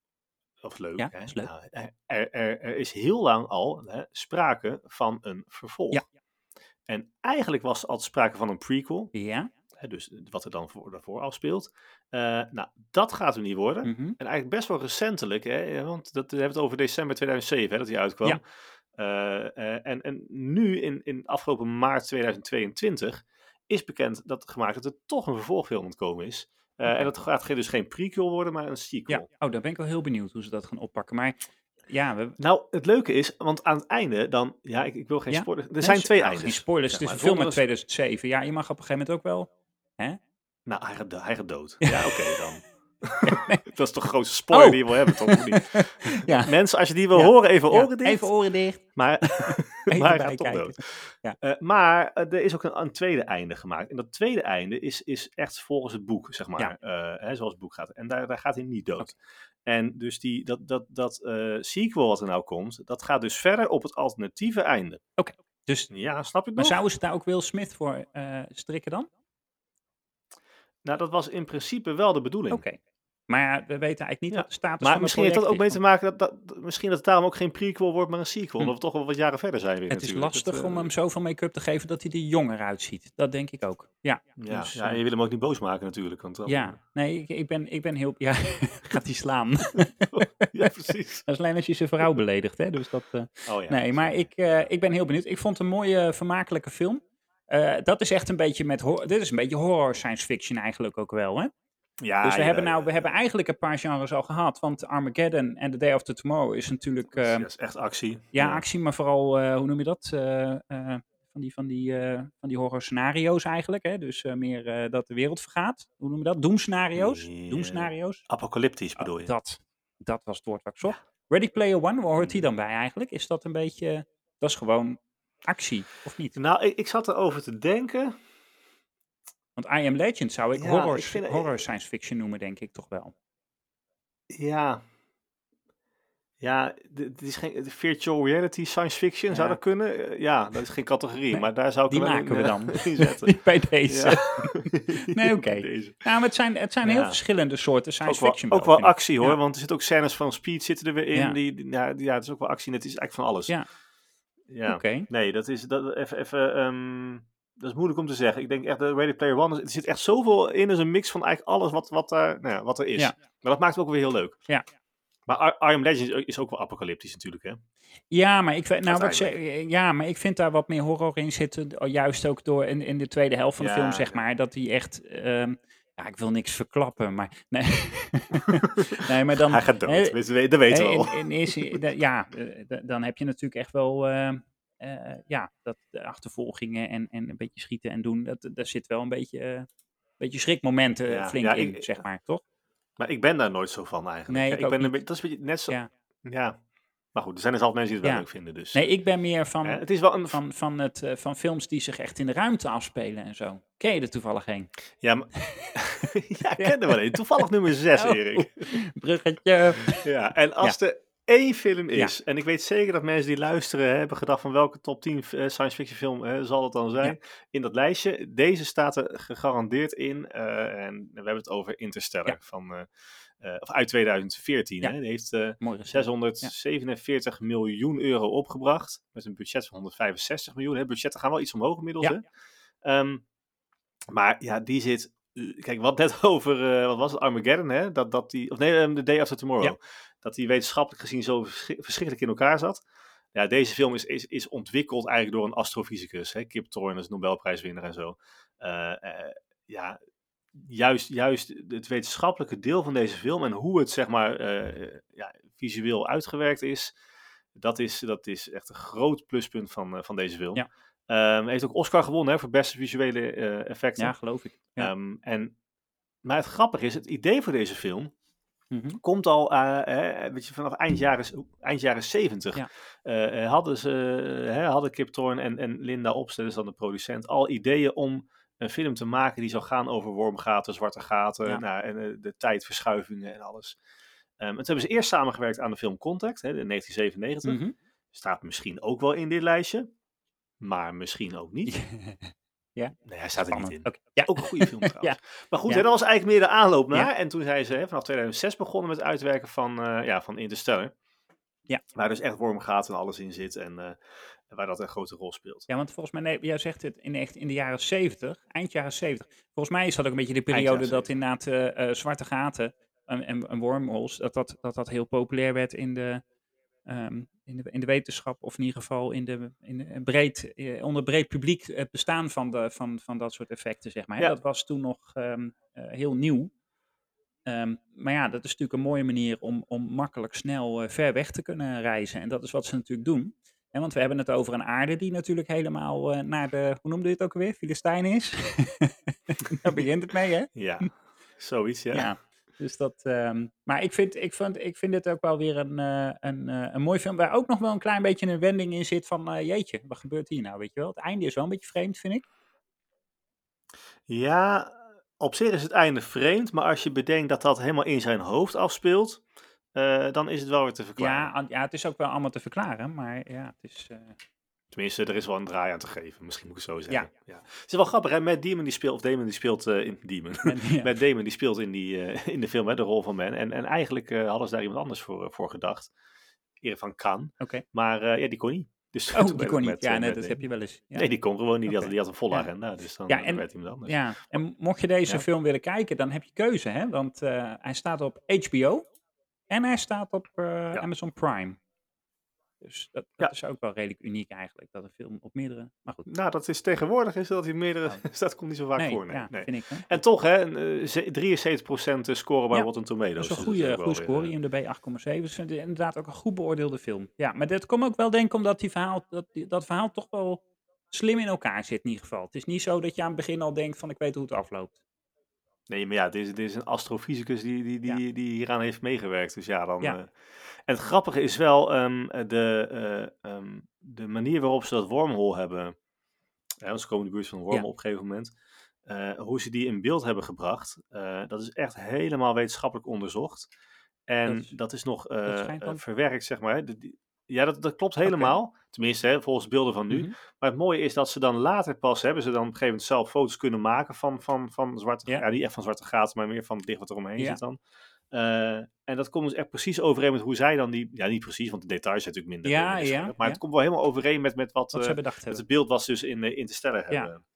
B: Of leuk,
A: ja,
B: hè?
A: Is leuk.
B: Nou, er, er, er is heel lang al hè, sprake van een vervolg.
A: Ja.
B: En eigenlijk was er altijd sprake van een prequel.
A: Ja.
B: Hè, dus wat er dan voor, daarvoor afspeelt. Uh, nou, dat gaat er niet worden.
A: Mm-hmm.
B: En eigenlijk best wel recentelijk, hè, want dat, we hebben het over december tweeduizend zeven, hè, dat die uitkwam.
A: Ja.
B: Uh, uh, en, en nu, in, in afgelopen maart tweeduizend tweeëntwintig, is bekend dat gemaakt dat er toch een vervolgfilm aan het komen is. Uh, okay. En dat gaat dus geen prequel worden, maar een sequel.
A: Ja, oh, daar ben ik wel heel benieuwd hoe ze dat gaan oppakken. Maar ja, we...
B: Nou, het leuke is, want aan het einde dan, ja, ik, ik wil geen
A: ja?
B: spoilers. Er
A: nee,
B: zijn twee
A: nou,
B: eindes.
A: Geen spoilers, het is een film uit tweeduizend zeven. Ja, je mag op een gegeven moment ook wel, hè?
B: Nou, hij gaat, hij gaat dood. Ja, oké okay, dan. Dat is toch de grootste spoiler oh. die je wil hebben, toch? Niet? Ja. Mensen, als je die wil ja. horen, even
A: ja.
B: oren dicht.
A: Even oren dicht.
B: Maar, maar hij gaat toch dood. Ja. Uh, maar uh, er is ook een, een tweede einde gemaakt. En dat tweede einde is, is echt volgens het boek, zeg maar. Ja. Uh, hè, zoals het boek gaat. En daar, daar gaat hij niet dood. Okay. En dus die, dat, dat, dat uh, sequel wat er nou komt, dat gaat dus verder op het alternatieve einde.
A: Oké. Okay. Dus,
B: ja, snap je het
A: maar
B: nog?
A: zouden ze daar ook Will Smith voor uh, strikken dan?
B: Nou, dat was in principe wel de bedoeling.
A: Oké. Okay. Maar ja, we weten eigenlijk niet
B: ja.
A: wat de status
B: maar
A: van
B: misschien
A: het
B: heeft dat ook mee
A: is.
B: te maken dat, dat misschien dat het daarom ook geen prequel wordt, maar een sequel. Hm. Omdat we toch wel wat jaren verder zijn weer.
A: Het
B: natuurlijk.
A: is lastig
B: het,
A: uh, om hem zoveel make-up te geven dat hij er jonger uitziet. Dat denk ik ook. Ja,
B: ja,
A: dus,
B: ja en je wil hem ook niet boos maken natuurlijk. Want dan,
A: ja, nee, ik, ik, ben, ik ben heel... Ja, gaat hij slaan?
B: Ja, precies.
A: Dat is alleen als je zijn vrouw beledigt, hè. Dus dat... Uh, oh, ja, nee, maar ik, uh, ik ben heel benieuwd. Ik vond het een mooie, vermakelijke film. Uh, dat is echt een beetje met... Ho- dit is een beetje horror science fiction eigenlijk ook wel, hè?
B: Ja,
A: dus we,
B: ja,
A: hebben nou,
B: ja,
A: we
B: ja.
A: hebben eigenlijk een paar genres al gehad. Want Armageddon en The Day After Tomorrow is natuurlijk... Uh,
B: dat is echt actie.
A: Ja,
B: ja.
A: actie, maar vooral, uh, hoe noem je dat? Uh, uh, van die, van die, uh, van die horror scenario's eigenlijk. Hè? Dus uh, meer uh, dat de wereld vergaat. Hoe noem je dat? Doemscenario's.
B: Yeah.
A: Doemscenario's.
B: Apocalyptisch bedoel je?
A: Uh, dat, dat was het woord wat ik zocht. Ja. Ready Player One, waar hoort die dan bij eigenlijk? Is dat een beetje... Dat is gewoon actie, of niet?
B: Nou, ik, ik zat erover te denken...
A: Want I Am Legend zou ik, ja, horror, ik vind, horror science fiction noemen, denk ik toch wel.
B: Ja. Ja, het is geen virtual reality science fiction, ja. Zou dat kunnen? Ja, dat is geen categorie, nee, maar daar zou ik
A: die
B: wel
A: maken
B: in,
A: we dan.
B: in zetten.
A: Bij deze. Ja. Nee, oké. Okay. Nou, maar het zijn, het zijn ja. heel verschillende soorten science
B: ook wel,
A: fiction.
B: Ook wel actie hoor, ja. Want er zitten ook scènes van Speed zitten er weer in.
A: Ja,
B: die, die, ja, ja het is ook wel actie en het is eigenlijk van alles.
A: Ja.
B: Ja.
A: Oké. Okay.
B: Nee, dat is dat, even... even um, dat is moeilijk om te zeggen. Ik denk echt dat Ready Player One, er zit echt zoveel in als een mix van eigenlijk alles wat, wat, daar, nou ja, wat er is.
A: Ja.
B: Maar dat maakt het ook weer heel leuk.
A: Ja.
B: Maar I Am Legend is ook wel apocalyptisch natuurlijk, hè?
A: Ja, maar ik, nou, wat ik zeg,
B: Uiteindelijk.
A: ja, maar ik vind daar wat meer horror in zitten. d- Juist ook door in, in de tweede helft van de film,
B: Ja,
A: zeg
B: ja.
A: maar. Dat die echt. ehm, ja, ik wil niks verklappen, maar. Nee, nee maar dan.
B: Hij gaat dood,
A: hè,
B: dat weten we
A: hè,
B: wel.
A: in, in eerste, de- ja, eh, d- dan heb je natuurlijk echt wel. ehm, eh, ja, dat de achtervolgingen en, en een beetje schieten en doen. Dat, daar zit wel een beetje, eh, beetje schrikmomenten
B: Ja,
A: flink
B: ja
A: in,
B: ik,
A: zeg maar, toch?
B: maar ik ben daar nooit zo van eigenlijk.
A: Nee,
B: Ja,
A: ik
B: ik
A: ook
B: ben een beetje,
A: niet.
B: dat is een beetje net zo...
A: Ja.
B: Ja, maar goed, er zijn dus altijd mensen die het wel
A: Ja.
B: leuk vinden, dus...
A: Nee,
B: eh,
A: ik ben meer
B: hè,
A: van,
B: het is wel een...
A: van, van, het, eh, van films die zich echt in de ruimte afspelen en zo. Ken je er toevallig heen?
B: Ja, maar... ja, ik
A: Ja.
B: ken er wel een. Toevallig nummer zes,
A: Oh,
B: Erik.
A: bruggetje.
B: Ja, en
A: Ja.
B: als er één film
A: Ja.
B: is, en ik weet zeker dat mensen die luisteren hè, hebben gedacht van welke top tien eh, science fiction film hè, zal het dan zijn, in dat lijstje. Deze staat er gegarandeerd in, eh, en we hebben het over Interstellar,
A: Ja.
B: van, eh, eh, of uit tweeduizend veertien.
A: Ja.
B: Hè. Die heeft eh,
A: Mooi recent.
B: zeshonderdzevenenveertig miljoen euro opgebracht, met een budget van honderdvijfenzestig miljoen. Hè. Budgetten gaan wel iets omhoog inmiddels,
A: Ja.
B: hè. Ehm, maar ja, die zit... uh, Kijk, wat net over, uh, wat was het, Armageddon, hè? Dat, dat die, of nee, um, The Day After Tomorrow.
A: Ja.
B: Dat die wetenschappelijk gezien zo verschri- verschrikkelijk in elkaar zat. Ja, deze film is, is, is ontwikkeld eigenlijk door een astrofysicus. Hè? Kip Thorne is Nobelprijswinnaar en zo. Uh, uh, ja, juist, juist het wetenschappelijke deel van deze film en hoe het, zeg maar, uh, ja, visueel uitgewerkt is, dat is, dat is echt een groot pluspunt van, uh, van deze film.
A: Ja.
B: Um, heeft ook Oscar gewonnen hè, voor beste visuele uh, effecten.
A: Ja, geloof ik. Ja.
B: Um, en, maar het grappige is, het idee voor deze film
A: mm-hmm.
B: komt al uh, hè, weet je, vanaf eind jaren, eind jaren zeventig.
A: Ja.
B: Uh, hadden, ze, hè, hadden Kip Thorne en, en Linda Opsted, dus dan de producent, al ideeën om een film te maken die zou gaan over wormgaten, zwarte gaten,
A: Ja.
B: nou, en uh, de tijdverschuivingen en alles. Um, en toen hebben ze eerst samengewerkt aan de film Contact, hè, in negentien zevenennegentig.
A: Mm-hmm.
B: Staat misschien ook wel in dit lijstje, maar misschien ook niet.
A: Ja.
B: Nee, hij staat er
A: Spannend.
B: niet in.
A: Okay. Ja.
B: Ook een goede film trouwens. Ja. Maar goed,
A: Ja.
B: hè, dat was eigenlijk meer de aanloop naar.
A: Ja.
B: En toen zijn ze hè, vanaf tweeduizend zes begonnen met het uitwerken van, uh, ja, van Interstellar.
A: Ja.
B: Waar dus echt wormgaten en alles in zit. En uh, waar dat een grote rol speelt.
A: Ja, want volgens mij, nee, jij zegt het in, echt in de jaren zeventig, eind jaren zeventig. Volgens mij is dat ook een beetje de periode dat inderdaad uh, uh, zwarte gaten en, en, en wormholes, dat dat, dat dat heel populair werd in de... Um, in, de, in de wetenschap, of in ieder geval in de, in de breed, eh, onder breed publiek het bestaan van, de, van, van dat soort effecten, zeg maar.
B: Ja.
A: Dat was toen nog um, uh, heel nieuw. Um, maar ja, dat is natuurlijk een mooie manier om, om makkelijk snel uh, ver weg te kunnen reizen. En dat is wat ze natuurlijk doen. En want we hebben het over een aarde die natuurlijk helemaal uh, naar de, hoe noemde je het ook alweer, Filistijn is. Daar begint het mee, hè?
B: Ja, zoiets, ja.
A: Ja. Dus dat, um, maar ik vind, ik, vind, ik vind dit ook wel weer een, uh, een, uh, een mooi film, waar ook nog wel een klein beetje een wending in zit van, uh, jeetje, wat gebeurt hier nou, weet je wel? Het einde is wel een beetje vreemd, vind ik.
B: Ja, op zich is het einde vreemd, maar als je bedenkt dat dat helemaal in zijn hoofd afspeelt, uh, dan is het wel weer te verklaren.
A: Ja, ja, het is ook wel allemaal te verklaren, maar ja, het is... Uh...
B: Tenminste, er is wel een draai aan te geven, misschien moet ik het zo zeggen.
A: Ja.
B: Ja. Het is wel grappig, hè? Matt Damon die speelt, of Damon die speelt uh, in Demon.
A: Ja.
B: Matt Damon die speelt in, die, uh, in de film, hè, de rol van Man. En, en eigenlijk uh, hadden ze daar iemand anders voor, uh, voor gedacht. Eerder van Khan.
A: Okay.
B: Maar uh, ja, die kon niet. Dus
A: oh, die kon niet.
B: Met,
A: ja,
B: uh,
A: nee,
B: dat
A: Damon. Heb je wel eens. Ja.
B: Nee, die kon gewoon niet. Die,
A: okay.
B: had, die had een volle
A: ja.
B: agenda. Dus dan
A: ja, en,
B: werd iemand anders.
A: Ja, en mocht je deze
B: ja.
A: film willen kijken, dan heb je keuze, hè? Want uh, hij staat op H B O en hij staat op uh, ja. Amazon Prime. Dus dat, dat ja. is ook wel redelijk uniek eigenlijk, dat een film op meerdere... Maar goed.
B: Nou, dat is tegenwoordig, is dat hij meerdere... Oh. dat komt niet zo vaak
A: nee,
B: voor. Nee,
A: ja,
B: nee.
A: vind ik. Hè?
B: En toch, hè, een, drieënzeventig procent score bij ja. Rotten Tomatoes.
A: Dat is een goede, dus goede score, I M D B acht komma zeven. Dus inderdaad ook een goed beoordeelde film. Ja, maar dat komt ook wel denk ik omdat die verhaal, dat, die, dat verhaal toch wel slim in elkaar zit in ieder geval. Het is niet zo dat je aan het begin al denkt van ik weet hoe het afloopt.
B: Nee, maar ja, dit is, dit is een astrofysicus die, die, die, ja. die hieraan heeft meegewerkt. Dus ja, dan... Ja. Uh, en het grappige is wel um, de, uh, um, de manier waarop ze dat wormhole hebben... Ja, ze komen in de buurt van een wormhole ja. op een gegeven moment. Uh, hoe ze die in beeld hebben gebracht. Uh, dat is echt helemaal wetenschappelijk onderzocht. En dat is, dat is nog uh, uh, verwerkt, zeg maar. De, die, ja, dat, dat klopt helemaal. Okay. Tenminste, hè, volgens beelden van nu. Mm-hmm. Maar het mooie is dat ze dan later pas... hebben ze dan op een gegeven moment zelf foto's kunnen maken van, van, van zwarte... Ja. ja, niet echt van zwarte gaten, maar meer van het licht wat er omheen ja. zit dan. Uh, en dat komt dus echt precies overeen met hoe zij dan die... Ja, niet precies, want de details zijn natuurlijk minder.
A: Ja, ja,
B: maar
A: ja.
B: het komt wel helemaal overeen met, met wat...
A: wat
B: uh,
A: ze bedacht
B: hebben. Het beeld was dus in uh, Interstellar
A: ja.
B: hebben,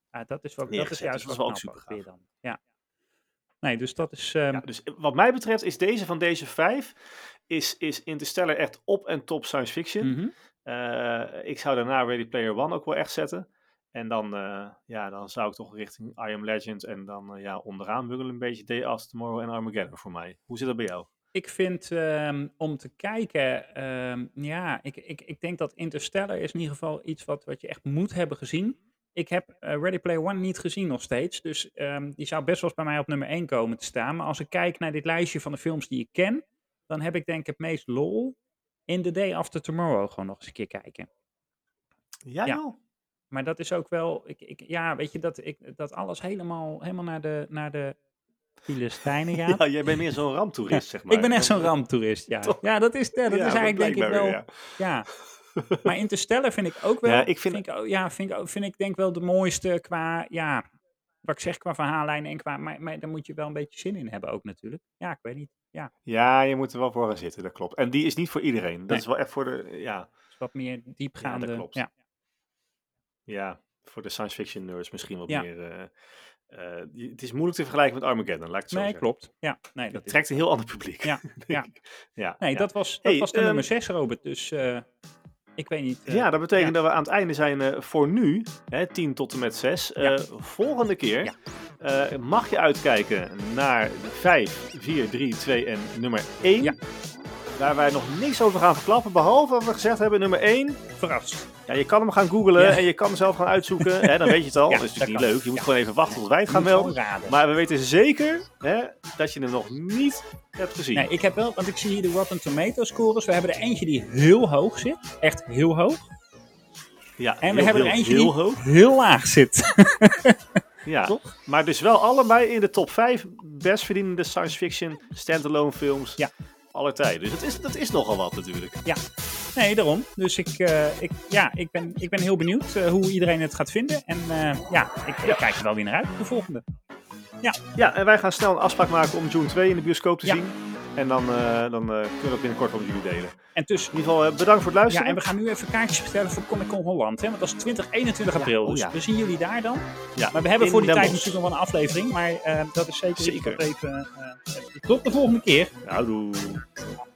A: Ah, dat is, wel, dat is
B: neergezet.
A: juist
B: Dus
A: wel
B: dat is wel ook
A: knap ook
B: super
A: weer
B: gaaf.
A: dan. Ja. Nee, dus dat is... ehm,
B: Ja, dus wat mij betreft is deze van deze vijf, is, is Interstellar echt op en top science fiction.
A: mhm.
B: Uh, ik zou daarna Ready Player One ook wel echt zetten. En dan, uh, ja, dan zou ik toch richting I Am Legend en dan uh, ja, onderaan bungelen een beetje Day After Tomorrow en Armageddon voor mij. Hoe zit dat bij jou?
A: Ik vind ehm, om te kijken, ehm, ja, ik, ik, ik denk dat Interstellar is in ieder geval iets wat, wat je echt moet hebben gezien. Ik heb eh, Ready Player One niet gezien nog steeds, dus ehm, die zou best wel eens bij mij op nummer één komen te staan. Maar als ik kijk naar dit lijstje van de films die ik ken, dan heb ik denk ik het meest lol in The Day After Tomorrow gewoon nog eens een keer kijken.
B: Ja,
A: Ja,
B: joh.
A: maar dat is ook wel, ik, ik, ja, weet je, dat, ik, dat alles helemaal, helemaal naar de, naar de Filistijnen gaat.
B: Ja, jij bent meer zo'n ramptoerist, zeg
A: Ik
B: maar.
A: ben echt
B: Dan,
A: zo'n
B: uh,
A: ramptoerist, ja.
B: toch?
A: Ja, dat is, ja, dat is
B: Ja, dat
A: eigenlijk denk
B: blijkt
A: ik
B: maar weer,
A: wel,
B: ja.
A: ja. Maar Interstellar vind ik ook
B: Ja,
A: wel,
B: ik vind...
A: vind ik, ook- ja, vind ik, ook- vind ik denk wel de mooiste qua, ja, wat ik zeg, qua verhaallijn en qua, maar, maar daar moet je wel een beetje zin in hebben ook natuurlijk. Ja, ik weet niet, ja,
B: Ja, je moet er wel voor gaan zitten, dat klopt. En die is niet voor iedereen. Dat
A: nee,
B: is wel echt voor de... Ja,
A: is wat meer
B: ja dat
A: diepgaande,
B: klopt.
A: ja,
B: Ja, voor de science fiction nerds misschien wat
A: ja,
B: meer... Uh, uh, die- het is moeilijk te vergelijken met Armageddon, laat ik het zo
A: nee,
B: zeggen.
A: klopt, ja, nee, dat
B: Het
A: is
B: trekt
A: ook
B: een
A: zo.
B: heel ander publiek,
A: Ja,
B: denk
A: ja,
B: ik. Ja,
A: nee,
B: ja.
A: dat was, dat
B: Hey,
A: was de nummer
B: um,
A: zes, Robert, dus uh, ik weet niet, uh,
B: ja, dat betekent
A: ja,
B: dat we aan het einde zijn uh, voor nu, hè, tien tot en met zes. Uh,
A: ja,
B: volgende keer
A: ja,
B: uh, mag je uitkijken naar vijf, vier, drie, twee en nummer één.
A: ja,
B: Waar wij nog niks over gaan verklappen, behalve wat we gezegd hebben, nummer één.
A: verrast.
B: Ja, je kan hem gaan googlen
A: Ja.
B: en je kan hem zelf gaan uitzoeken. Hè, dan weet je het al.
A: Ja,
B: dat is
A: dat
B: natuurlijk niet
A: kan.
B: leuk. Je moet
A: Ja.
B: gewoon even wachten tot wij het
A: Je
B: gaan
A: moet gewoon
B: melden.
A: raden.
B: Maar we weten zeker hè, dat je hem nog niet hebt gezien.
A: Nee, ik heb wel, want ik zie hier de Rotten Tomato scores. We hebben er eentje die heel hoog zit. Echt heel hoog.
B: Ja,
A: En we
B: heel,
A: hebben
B: heel,
A: er eentje
B: heel
A: die
B: hoog.
A: heel laag zit.
B: Ja,
A: Toch?
B: maar dus wel allebei in de top vijf best verdienende science fiction standalone films
A: Ja.
B: aller tijden. Dus dat is, dat is nogal wat natuurlijk.
A: Ja, nee, daarom. Dus ik, uh, ik, ja, ik, ben, ik ben heel benieuwd uh, hoe iedereen het gaat vinden. En uh, ja, ik, ik
B: Ja.
A: kijk er wel weer naar uit, de volgende. Ja,
B: Ja, en wij gaan snel een afspraak maken om June twee in de bioscoop te
A: Ja.
B: zien. En dan, uh, dan uh, kunnen we dat binnenkort wel met jullie delen.
A: en tussen.
B: In ieder geval uh, bedankt voor het luisteren.
A: Ja, en we gaan nu even kaartjes bestellen voor Comic Con Holland. Hè? Want dat is twintig, eenentwintig april.
B: Ja, oh
A: dus
B: ja.
A: we zien jullie daar dan.
B: Ja,
A: Maar we hebben
B: in
A: voor die
B: Den
A: tijd
B: Bosch.
A: natuurlijk nog wel een aflevering. Maar uh, dat is zeker,
B: Zeker.
A: iets wat even. Uh, tot de volgende keer.
B: Nou, doei.